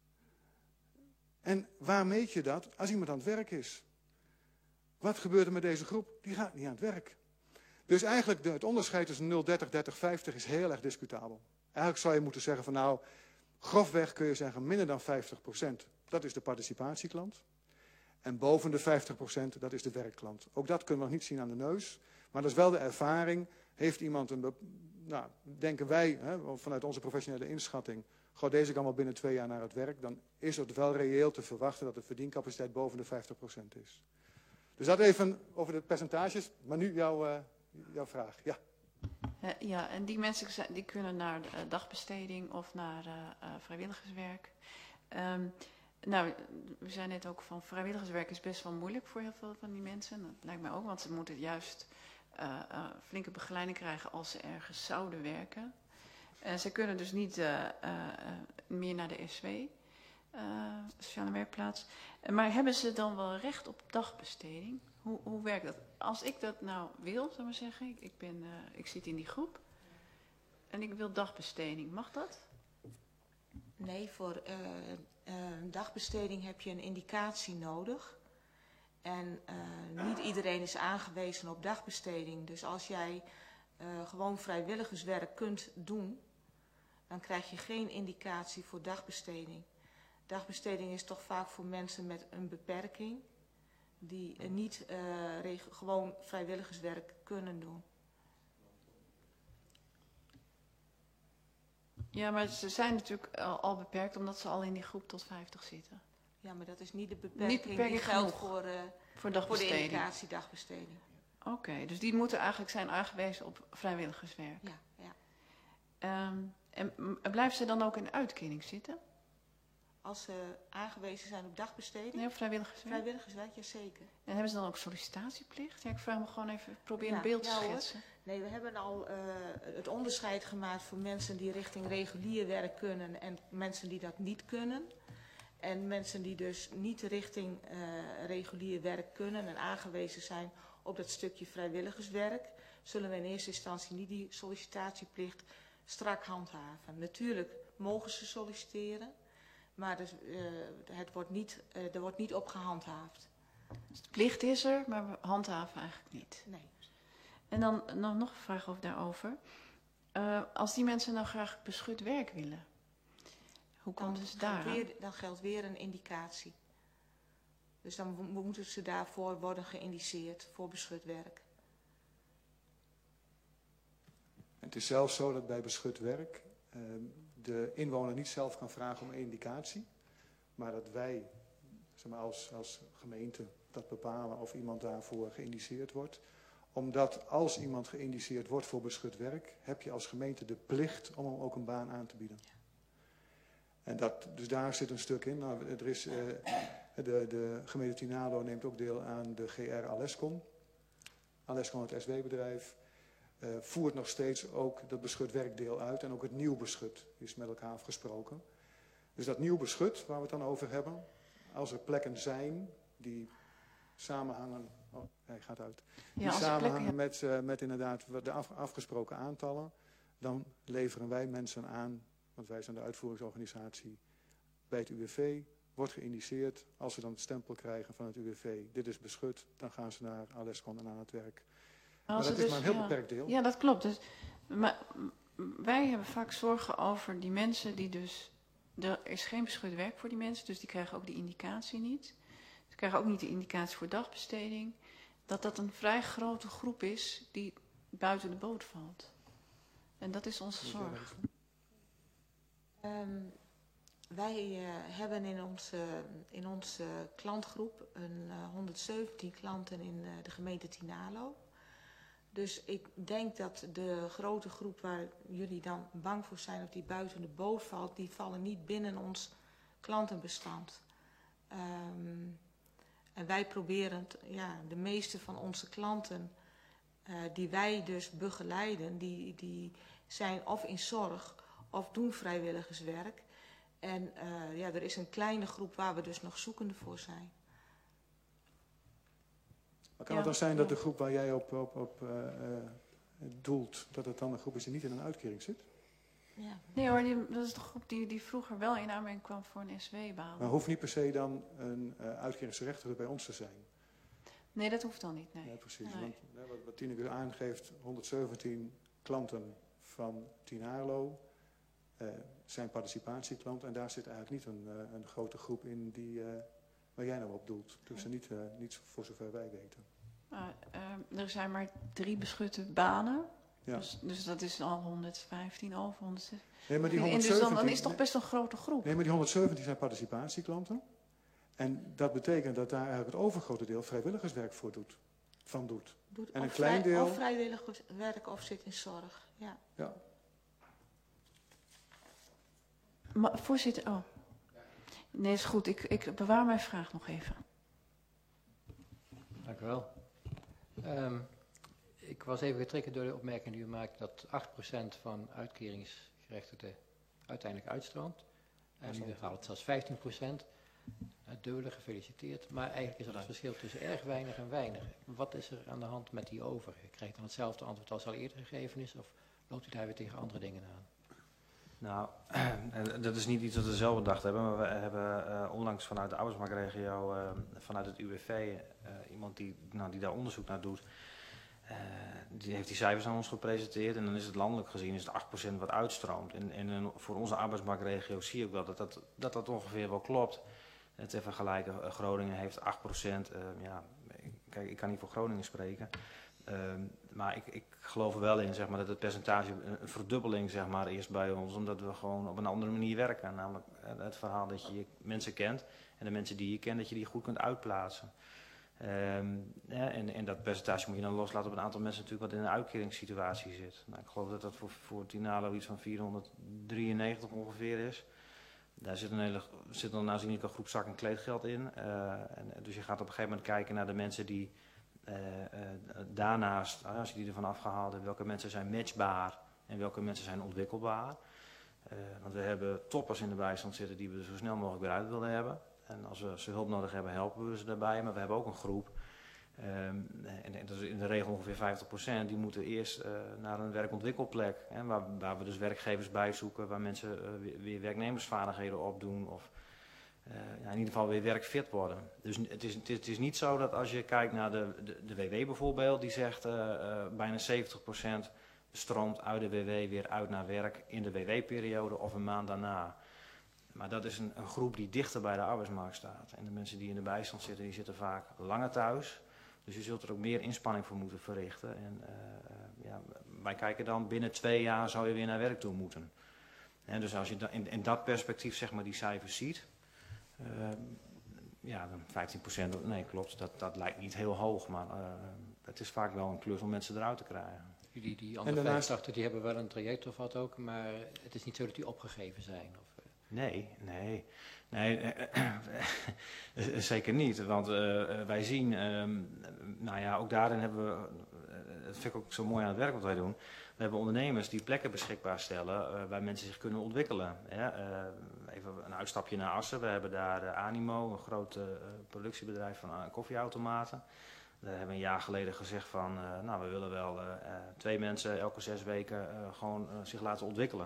En waar meet je dat? Als iemand aan het werk is. Wat gebeurt er met deze groep? Die gaat niet aan het werk. Dus eigenlijk de, het onderscheid tussen nul, dertig, dertig, vijftig is heel erg discutabel. Eigenlijk zou je moeten zeggen van nou, grofweg kun je zeggen minder dan vijftig procent. Dat is de participatieklant. En boven de vijftig procent, dat is de werkklant. Ook dat kunnen we nog niet zien aan de neus. Maar dat is wel de ervaring. Heeft iemand een, nou, denken wij, hè, vanuit onze professionele inschatting, goh, deze kan wel binnen twee jaar naar het werk, dan is het wel reëel te verwachten dat de verdiencapaciteit boven de vijftig procent is. Dus dat even over de percentages. Maar nu jouw, uh, jouw vraag. Ja. Ja, en die mensen die kunnen naar uh, dagbesteding of naar uh, uh, vrijwilligerswerk. Um, nou, we zijn net ook van vrijwilligerswerk is best wel moeilijk voor heel veel van die mensen. Dat lijkt mij ook, want ze moeten juist uh, uh, flinke begeleiding krijgen als ze ergens zouden werken. En ze kunnen dus niet uh, uh, meer naar de S W, uh, sociale werkplaats. Maar hebben ze dan wel recht op dagbesteding? Hoe, hoe werkt dat? Als ik dat nou wil, zou ik maar zeggen, ik, ik, ben, uh, ik zit in die groep en ik wil dagbesteding, mag dat? Nee, voor uh, uh, dagbesteding heb je een indicatie nodig. En uh, niet iedereen is aangewezen op dagbesteding. Dus als jij uh, gewoon vrijwilligerswerk kunt doen, dan krijg je geen indicatie voor dagbesteding. Dagbesteding is toch vaak voor mensen met een beperking, die uh, niet uh, gewoon vrijwilligerswerk kunnen doen. Ja, maar ze zijn natuurlijk al, al beperkt omdat ze al in die groep tot vijftig zitten. Ja, maar dat is niet de beperking, niet beperking die geldt voor, uh, voor, voor de indicatie dagbesteding. Oké, okay, dus die moeten eigenlijk zijn aangewezen op vrijwilligerswerk. Ja, ja. Um, en blijven ze dan ook in de uitkering zitten? Als ze aangewezen zijn op dagbesteding? Nee, op vrijwilligerswerk? Vrijwilligerswerk, jazeker. En hebben ze dan ook sollicitatieplicht? Ja, ik vraag me gewoon even, probeer ja, een beeld ja, te schetsen. Hoor. Nee, we hebben al uh, het onderscheid gemaakt voor mensen die richting regulier werk kunnen en mensen die dat niet kunnen. En mensen die dus niet richting uh, regulier werk kunnen en aangewezen zijn op dat stukje vrijwilligerswerk, zullen we in eerste instantie niet die sollicitatieplicht strak handhaven. Natuurlijk mogen ze solliciteren, maar dus, uh, het wordt niet, uh, er wordt niet op gehandhaafd. Dus de plicht is er, maar we handhaven eigenlijk niet. Nee. En dan nog, nog een vraag over daarover. Uh, als die mensen nou graag beschut werk willen, hoe komen ze daar aan? Dan geldt weer een indicatie. Dus dan moeten ze daarvoor worden geïndiceerd voor beschut werk. Het is zelfs zo dat bij beschut werk uh, de inwoner niet zelf kan vragen om een indicatie, maar dat wij zeg maar, als, als gemeente dat bepalen of iemand daarvoor geïndiceerd wordt. Omdat als iemand geïndiceerd wordt voor beschut werk, heb je als gemeente de plicht om hem ook een baan aan te bieden. En dat, dus daar zit een stuk in. Nou, er is, uh, de, de gemeente Tinalo neemt ook deel aan de G R Alescon. Alescon, het S W-bedrijf, uh, voert nog steeds ook dat beschut werkdeel uit. En ook het nieuw beschut is met elkaar afgesproken. Dus dat nieuw beschut, waar we het dan over hebben, als er plekken zijn die samenhangen, oh, hij gaat uit, die ja, samenhangen met, uh, met inderdaad de af, afgesproken aantallen, dan leveren wij mensen aan, want wij zijn de uitvoeringsorganisatie bij het U W V, wordt geïndiceerd. Als ze dan het stempel krijgen van het U W V, dit is beschut, dan gaan ze naar Alescon en aan het werk. Maar, maar dat dus, is maar een heel ja, beperkt deel. Ja, dat klopt. Dus, maar wij hebben vaak zorgen over die mensen die dus, er is geen beschut werk voor die mensen, dus die krijgen ook die indicatie niet. Ze krijgen ook niet de indicatie voor dagbesteding. Dat dat een vrij grote groep is die buiten de boot valt. En dat is onze zorg. Um, wij uh, hebben in onze, in onze klantgroep een uh, honderdzeventien klanten in uh, de gemeente Tinalo. Dus ik denk dat de grote groep waar jullie dan bang voor zijn of die buiten de boot valt, die vallen niet binnen ons klantenbestand. Um, en wij proberen, ja, de meeste van onze klanten uh, die wij dus begeleiden, die, die zijn of in zorg of doen vrijwilligerswerk. En uh, ja, er is een kleine groep waar we dus nog zoekende voor zijn. Maar kan ja, het dan zijn dat de groep waar jij op, op, op uh, uh, doelt, dat het dan een groep is die niet in een uitkering zit? Ja. Nee hoor, die, dat is de groep die, die vroeger wel in aanmerking kwam voor een S W-baan. Maar hoeft niet per se dan een uh, uitkeringsgerechtigde bij ons te zijn? Nee, dat hoeft dan niet, nee. Ja, precies. Nee. Want uh, wat, wat Tineke aangeeft, honderdzeventien klanten van Tinalo uh, zijn participatieklanten. En daar zit eigenlijk niet een, uh, een grote groep in die, uh, waar jij nou op doelt. Dus niet, uh, niet voor zover wij weten. Uh, uh, er zijn maar drie beschutte banen. Ja. Dus, dus dat is al honderdvijftien over honderd. Nee, maar die honderdzeventien. En dus dan, dan is het toch best een grote groep. Nee, maar die honderdzeventien zijn participatieklanten. En dat betekent dat daar eigenlijk het overgrote deel vrijwilligerswerk voor doet, van doet. doet en een een klein vrij, deel... Of vrijwilligerswerk of zit in zorg. Ja. ja. Maar, voorzitter, oh. Nee, is goed. Ik, ik bewaar mijn vraag nog even. Dank u wel. Um, ik was even getriggerd door de opmerking die u maakt dat acht procent van uitkeringsgerechtigden uiteindelijk uitstroomt. En u haalt het zelfs vijftien procent. Dubbele, gefeliciteerd. Maar eigenlijk is er een verschil tussen erg weinig en weinig. Wat is er aan de hand met die overigen? Krijgt dan hetzelfde antwoord als al eerder gegeven is? Of loopt u daar weer tegen andere dingen aan? Nou, dat is niet iets dat we zelf bedacht hebben, maar we hebben uh, onlangs vanuit de arbeidsmarktregio, uh, vanuit het U W V, uh, iemand die, nou, die daar onderzoek naar doet, uh, die heeft die cijfers aan ons gepresenteerd en dan is het landelijk gezien is het acht procent wat uitstroomt. En, en voor onze arbeidsmarktregio zie ik wel dat dat, dat, dat ongeveer wel klopt. En ter vergelijking, uh, Groningen heeft acht procent, uh, ja, kijk, ik kan niet voor Groningen spreken. Uh, maar ik, ik geloof er wel in, zeg maar, dat het percentage, een verdubbeling, zeg maar, is bij ons, omdat we gewoon op een andere manier werken. Namelijk het verhaal dat je mensen kent en de mensen die je kent, dat je die goed kunt uitplaatsen. Um, ja, en, en dat percentage moet je dan loslaten op een aantal mensen natuurlijk wat in een uitkeringssituatie zit. Nou, ik geloof dat dat voor, voor Tinalo iets van vierhonderddrieënnegentig ongeveer is. Daar zit een hele zit dan aanzienlijke groep zak- en kleedgeld in. Uh, en, dus je gaat op een gegeven moment kijken naar de mensen die Uh, uh, daarnaast, als je die ervan afgehaald hebt, welke mensen zijn matchbaar en welke mensen zijn ontwikkelbaar. Uh, want we hebben toppers in de bijstand zitten die we er zo snel mogelijk weer uit willen hebben. En als we ze hulp nodig hebben, helpen we ze daarbij. Maar we hebben ook een groep, um, en, en dat is in de regel ongeveer vijftig procent, die moeten eerst uh, naar een werkontwikkelplek. Hè, waar, waar we dus werkgevers bij zoeken, waar mensen uh, weer, weer werknemersvaardigheden opdoen of Uh, ja, in ieder geval weer werkfit worden. Dus het is, het, is, het is niet zo dat als je kijkt naar de, de, de W W bijvoorbeeld, die zegt uh, uh, bijna zeventig procent stroomt uit de W W weer uit naar werk in de W W-periode of een maand daarna. Maar dat is een, een groep die dichter bij de arbeidsmarkt staat. En de mensen die in de bijstand zitten, die zitten vaak langer thuis. Dus je zult er ook meer inspanning voor moeten verrichten. En, uh, uh, ja, wij kijken dan binnen twee jaar zou je weer naar werk toe moeten. En dus als je da in, in dat perspectief zeg maar die cijfers ziet, uh, ja, dan vijftien procent, nee klopt, dat, dat lijkt niet heel hoog, maar uh, het is vaak wel een klus om mensen eruit te krijgen. Die, die andere vijfentachtig die hebben wel een traject of wat ook, maar het is niet zo dat die opgegeven zijn? Of, uh... Nee, nee. Nee, zeker niet. Want uh, wij zien, um, nou ja, ook daarin hebben we, uh, dat vind ik ook zo mooi aan het werk wat wij doen. We hebben ondernemers die plekken beschikbaar stellen uh, waar mensen zich kunnen ontwikkelen. Ja, uh, even een uitstapje naar Assen. We hebben daar uh, Animo, een groot uh, productiebedrijf van uh, koffieautomaten. Daar hebben we een jaar geleden gezegd van, uh, nou we willen wel uh, twee mensen elke zes weken uh, gewoon uh, zich laten ontwikkelen.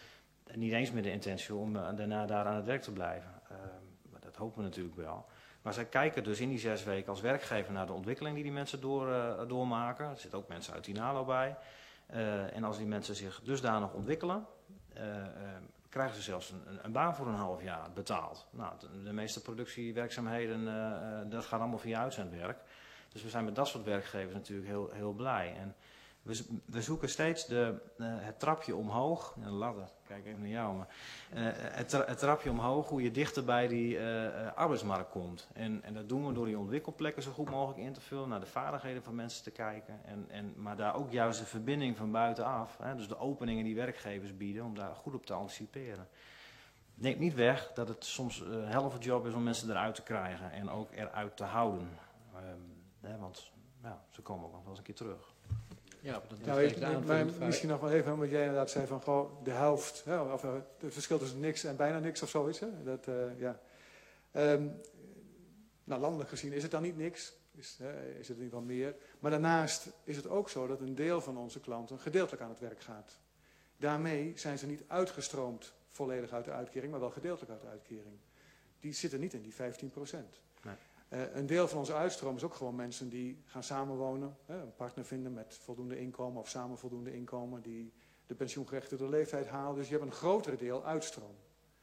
En niet eens met de intentie om uh, daarna daar aan het werk te blijven. Uh, maar dat hopen we natuurlijk wel. Maar zij kijken dus in die zes weken als werkgever naar de ontwikkeling die die mensen door, uh, doormaken. Er zitten ook mensen uit Tinalo bij. Uh, en als die mensen zich dusdanig ontwikkelen, uh, uh, krijgen ze zelfs een, een baan voor een half jaar betaald. Nou, de, de meeste productiewerkzaamheden, uh, uh, dat gaat allemaal via uitzendwerk. Dus we zijn met dat soort werkgevers natuurlijk heel, heel blij. En we, we zoeken steeds de, uh, het trapje omhoog. Ja, de ladder, kijk even naar jou. Maar, uh, het, tra het trapje omhoog, hoe je dichter bij die uh, uh, arbeidsmarkt komt. En, en dat doen we door die ontwikkelplekken zo goed mogelijk in te vullen. Naar de vaardigheden van mensen te kijken. En, en, maar daar ook juist de verbinding van buitenaf. Hè, dus de openingen die werkgevers bieden, om daar goed op te anticiperen. Neemt niet weg dat het soms een uh, helft job is om mensen eruit te krijgen. En ook eruit te houden. Um, hè, want ja, ze komen ook nog wel eens een keer terug. Ja, dat nou, ik, ik, maar misschien nog wel even, omdat jij inderdaad zei van goh, de helft, hè, of uh, het verschil tussen niks en bijna niks of zoiets. Hè, dat, uh, ja. um, nou, landelijk gezien is het dan niet niks, is, uh, is het in ieder geval meer. Maar daarnaast is het ook zo dat een deel van onze klanten gedeeltelijk aan het werk gaat. Daarmee zijn ze niet uitgestroomd volledig uit de uitkering, maar wel gedeeltelijk uit de uitkering. Die zitten niet in die vijftien procent. Nee. Uh, een deel van onze uitstroom is ook gewoon mensen die gaan samenwonen, hè, een partner vinden met voldoende inkomen of samen voldoende inkomen, die de pensioengerechtigde leeftijd halen. Dus je hebt een grotere deel uitstroom.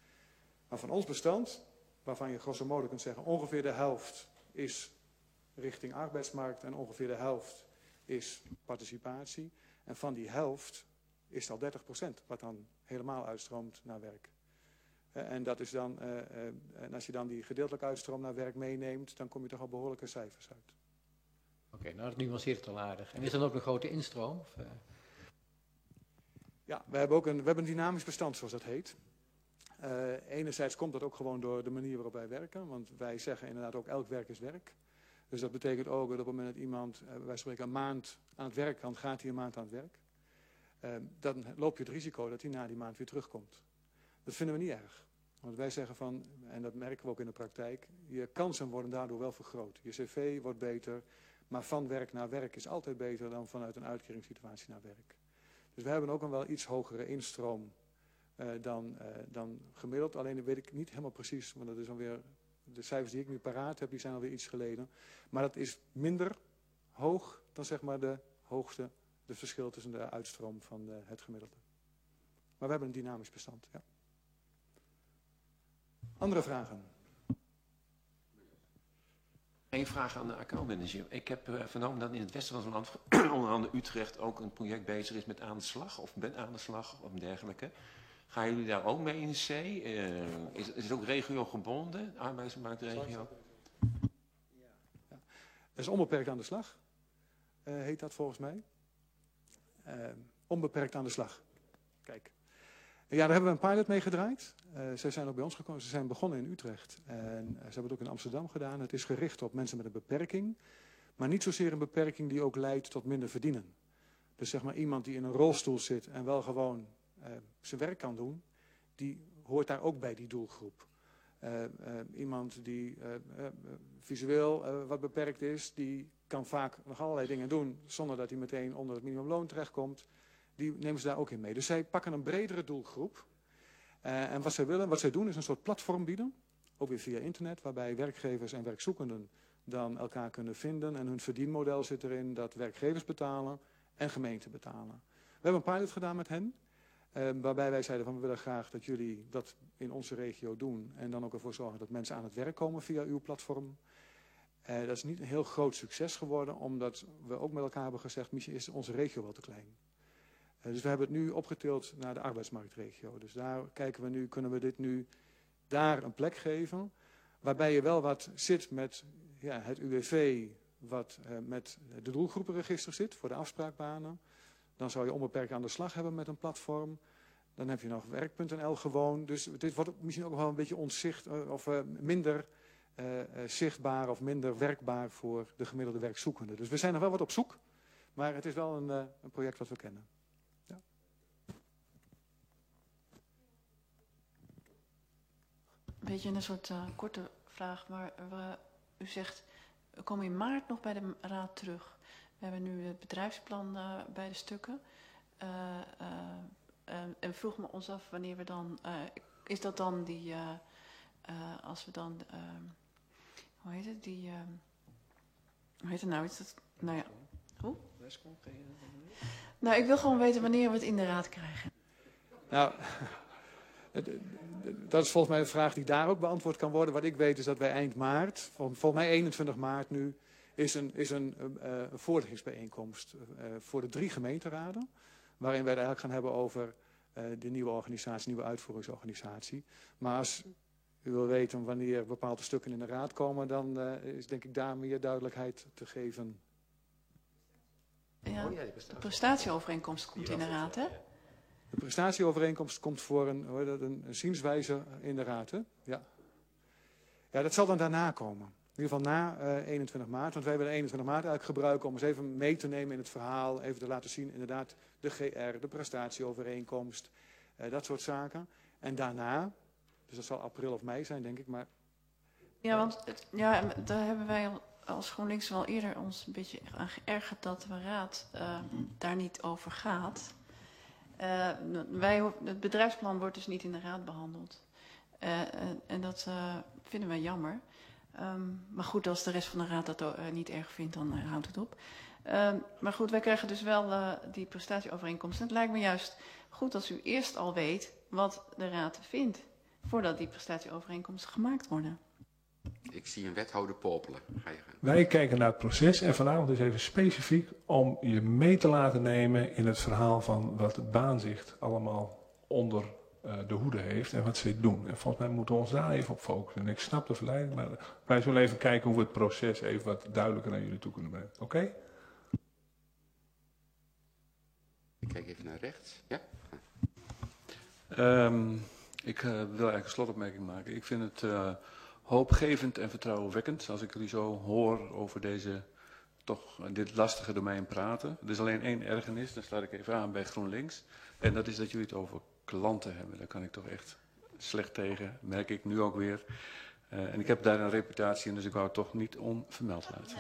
Maar van ons bestand, waarvan je grosso modo kunt zeggen ongeveer de helft is richting arbeidsmarkt en ongeveer de helft is participatie. En van die helft is het al dertig procent wat dan helemaal uitstroomt naar werk. Uh, en, dat is dan, uh, uh, en als je dan die gedeeltelijke uitstroom naar werk meeneemt, dan kom je toch al behoorlijke cijfers uit. Oké, okay, nou dat nuanceert het al aardig. En is er dan ook een grote instroom? Of, uh... Ja, we hebben ook een, we hebben een dynamisch bestand, zoals dat heet. Uh, enerzijds komt dat ook gewoon door de manier waarop wij werken, want wij zeggen inderdaad ook elk werk is werk. Dus dat betekent ook dat op het moment dat iemand, uh, wij spreken een maand aan het werk kan, gaat hij een maand aan het werk. Uh, dan loop je het risico dat hij na die maand weer terugkomt. Dat vinden we niet erg. Want wij zeggen van, en dat merken we ook in de praktijk, je kansen worden daardoor wel vergroot. Je cv wordt beter, maar van werk naar werk is altijd beter dan vanuit een uitkeringssituatie naar werk. Dus we hebben ook een wel iets hogere instroom uh, dan, uh, dan gemiddeld. Alleen dat weet ik niet helemaal precies, want dat is alweer, de cijfers die ik nu paraat heb, die zijn alweer iets geleden. Maar dat is minder hoog dan zeg maar de hoogste, het verschil tussen de uitstroom van de, het gemiddelde. Maar we hebben een dynamisch bestand, ja. Andere vragen? Eén vraag aan de accountmanager. Ik heb uh, vernomen dat in het westen van het land, onder andere Utrecht, ook een project bezig is met aan de slag, of met aan de slag, of dergelijke. Gaan jullie daar ook mee in de zee? Uh, is, is het ook regiogebonden, arbeidsmarktregio? Ja. Ja. Dat is onbeperkt aan de slag, uh, heet dat volgens mij. Uh, onbeperkt aan de slag. Kijk. Ja, daar hebben we een pilot mee gedraaid. Uh, zij zijn ook bij ons gekomen. Ze zijn begonnen in Utrecht. En uh, ze hebben het ook in Amsterdam gedaan. Het is gericht op mensen met een beperking. Maar niet zozeer een beperking die ook leidt tot minder verdienen. Dus zeg maar iemand die in een rolstoel zit en wel gewoon uh, zijn werk kan doen. Die hoort daar ook bij die doelgroep. Uh, uh, iemand die uh, uh, visueel uh, wat beperkt is. Die kan vaak nog allerlei dingen doen zonder dat hij meteen onder het minimumloon terechtkomt. Die nemen ze daar ook in mee. Dus zij pakken een bredere doelgroep. Uh, en wat zij willen, wat zij doen is een soort platform bieden. Ook weer via internet, waarbij werkgevers en werkzoekenden dan elkaar kunnen vinden. En hun verdienmodel zit erin dat werkgevers betalen en gemeenten betalen. We hebben een pilot gedaan met hen. Uh, waarbij wij zeiden van we willen graag dat jullie dat in onze regio doen. En dan ook ervoor zorgen dat mensen aan het werk komen via uw platform. Uh, dat is niet een heel groot succes geworden. Omdat we ook met elkaar hebben gezegd, misschien is onze regio wel te klein. Uh, dus we hebben het nu opgetild naar de arbeidsmarktregio. Dus daar kijken we nu, kunnen we dit nu daar een plek geven. Waarbij je wel wat zit met ja, het U W V, wat uh, met de doelgroepenregister zit voor de afspraakbanen. Dan zou je onbeperkt aan de slag hebben met een platform. Dan heb je nog werk punt n l gewoon. Dus dit wordt misschien ook wel een beetje onzicht, of uh, minder uh, uh, zichtbaar of minder werkbaar voor de gemiddelde werkzoekende. Dus we zijn nog wel wat op zoek, maar het is wel een, uh, een project wat we kennen. Ja. Een beetje een soort uh, korte vraag, maar uh, u zegt, we komen in maart nog bij de raad terug. We hebben nu het bedrijfsplan uh, bij de stukken. Uh, uh, uh, en vroeg me ons af wanneer we dan, uh, is dat dan die, uh, uh, als we dan, uh, hoe heet het, die, uh, hoe heet het nou, is dat, nou ja, hoe? Nou, ik wil gewoon weten wanneer we het in de raad krijgen. Nou, dat is volgens mij een vraag die daar ook beantwoord kan worden. Wat ik weet is dat wij eind maart, volgens mij eenentwintig maart nu, is een, is een, uh, een voorlichtingsbijeenkomst uh, voor de drie gemeenteraden. Waarin wij het eigenlijk gaan hebben over uh, de nieuwe organisatie, nieuwe uitvoeringsorganisatie. Maar als u wil weten wanneer bepaalde stukken in de raad komen, dan uh, is denk ik daar meer duidelijkheid te geven. Ja, de prestatieovereenkomst komt in de raad, hè? De prestatieovereenkomst komt voor een, hoor dat, een, een zienswijze in de raad, hè? Ja. Ja, dat zal dan daarna komen. In ieder geval na uh, eenentwintig maart, want wij willen eenentwintig maart eigenlijk gebruiken om eens even mee te nemen in het verhaal. Even te laten zien, inderdaad, de G R, de prestatieovereenkomst, uh, dat soort zaken. En daarna, dus dat zal april of mei zijn, denk ik, maar... Ja, want het, ja, daar hebben wij als GroenLinks wel eerder ons een beetje aan geërgerd dat de raad uh, daar niet over gaat. Uh, wij, het bedrijfsplan wordt dus niet in de raad behandeld. Uh, en, en dat uh, vinden wij jammer. Um, maar goed, als de rest van de raad dat uh, niet erg vindt, dan uh, houdt het op. Um, maar goed, wij krijgen dus wel uh, die prestatieovereenkomst. En het lijkt me juist goed als u eerst al weet wat de raad vindt, voordat die prestatieovereenkomsten gemaakt worden. Ik zie een wethouder popelen. Ga je gaan. Wij kijken naar het proces en vanavond is even specifiek om je mee te laten nemen in het verhaal van wat het baanzicht allemaal onder uh, de hoede heeft en wat ze doen. En volgens mij moeten we ons daar even op focussen. En ik snap de verleiding, maar wij zullen even kijken hoe we het proces even wat duidelijker naar jullie toe kunnen brengen. Oké? Okay? Ik kijk even naar rechts. Ja? Um, ik uh, wil eigenlijk een slotopmerking maken. Ik vind het uh, hoopgevend en vertrouwenwekkend als ik jullie zo hoor over deze, toch dit lastige domein praten. Er is alleen één ergernis, dan sluit ik even aan bij GroenLinks. En dat is dat jullie het over klanten hebben. Daar kan ik toch echt slecht tegen, merk ik nu ook weer. Uh, en ik heb daar een reputatie in, dus ik wou het toch niet onvermeld laten.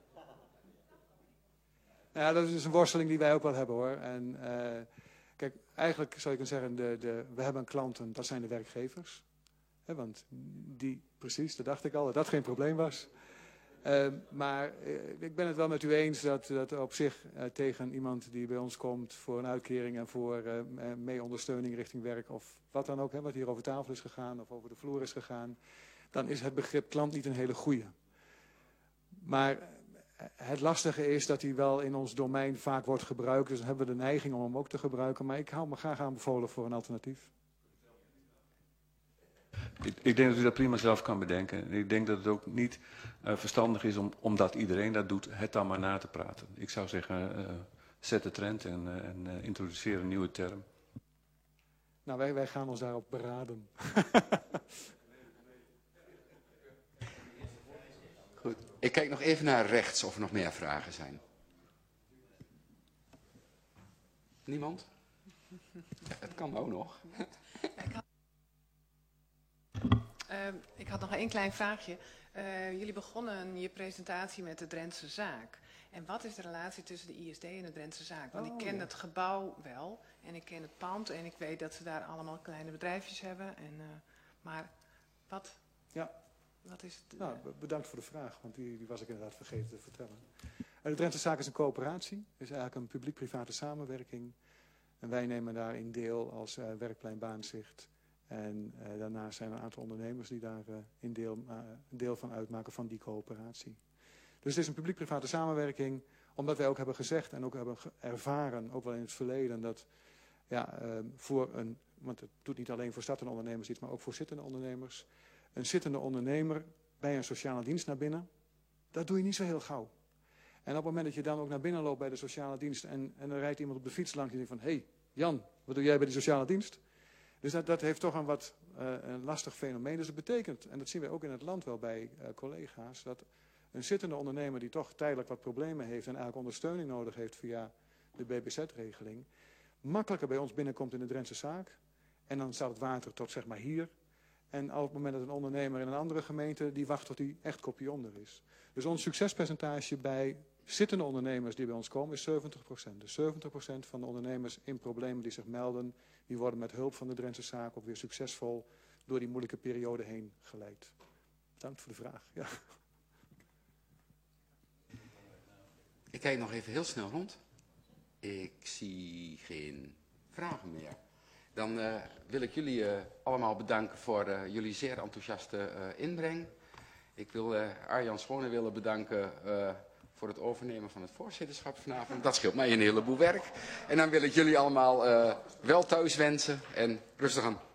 Ja, dat is dus een worsteling die wij ook wel hebben, hoor. En uh, kijk, eigenlijk zou je kunnen zeggen, de, de, we hebben klanten, dat zijn de werkgevers. He, want die, precies, dat dacht ik al, dat dat geen probleem was. Uh, maar uh, ik ben het wel met u eens dat, dat op zich uh, tegen iemand die bij ons komt voor een uitkering en voor uh, mee ondersteuning richting werk of wat dan ook, hè, wat hier over tafel is gegaan of over de vloer is gegaan, dan is het begrip klant niet een hele goeie. Maar het lastige is dat hij wel in ons domein vaak wordt gebruikt, dus dan hebben we de neiging om hem ook te gebruiken, maar ik hou me graag aanbevolen voor een alternatief. Ik, ik denk dat u dat prima zelf kan bedenken. Ik denk dat het ook niet uh, verstandig is om, omdat iedereen dat doet, het dan maar na te praten. Ik zou zeggen, uh, zet de trend en, uh, en uh, introduceer een nieuwe term. Nou, wij, wij gaan ons daarop beraden. Goed. Ik kijk nog even naar rechts of er nog meer vragen zijn. Niemand? Ja, het kan ook nog. Uh, ik had nog één klein vraagje. Uh, jullie begonnen je presentatie met de Drentse Zaak. En wat is de relatie tussen de I S D en de Drentse Zaak? Want oh, ik ken ja. het gebouw wel en ik ken het pand en ik weet dat ze daar allemaal kleine bedrijfjes hebben. En, uh, maar wat, ja. wat is het? Uh... Nou, bedankt voor de vraag, want die, die was ik inderdaad vergeten te vertellen. De Drentse Zaak is een coöperatie, is eigenlijk een publiek-private samenwerking. En wij nemen daarin deel als uh, werkplein Baanzicht. En uh, daarnaast zijn er een aantal ondernemers die daar uh, in deel, uh, deel van uitmaken van die coöperatie. Dus het is een publiek-private samenwerking Omdat wij ook hebben gezegd en ook hebben ervaren, ook wel in het verleden, dat ja, uh, voor een, want het doet niet alleen voor startende ondernemers iets, maar ook voor zittende ondernemers. Een zittende ondernemer bij een sociale dienst naar binnen, dat doe je niet zo heel gauw. En op het moment dat je dan ook naar binnen loopt bij de sociale dienst en, en er rijdt iemand op de fiets langs die denkt van, hé hey, Jan, wat doe jij bij die sociale dienst? Dus dat, dat heeft toch een wat uh, een lastig fenomeen. Dus dat betekent, en dat zien we ook in het land wel bij uh, collega's, dat een zittende ondernemer die toch tijdelijk wat problemen heeft en eigenlijk ondersteuning nodig heeft via de B B Z-regeling, makkelijker bij ons binnenkomt in de Drentse zaak. En dan staat het water tot zeg maar hier. En op het moment dat een ondernemer in een andere gemeente, die wacht tot hij echt kopje onder is. Dus ons succespercentage bij zittende ondernemers die bij ons komen is zeventig procent. Dus zeventig procent van de ondernemers in problemen die zich melden, die worden met hulp van de Drentse zaak ook weer succesvol door die moeilijke periode heen geleid. Bedankt voor de vraag. Ja. Ik kijk nog even heel snel rond. Ik zie geen vragen meer. Dan uh, wil ik jullie uh, allemaal bedanken voor uh, jullie zeer enthousiaste uh, inbreng. Ik wil uh, Arjan Schone willen bedanken uh, voor het overnemen van het voorzitterschap vanavond. Dat scheelt mij een heleboel werk. En dan wil ik jullie allemaal uh, wel thuis wensen en rustig aan.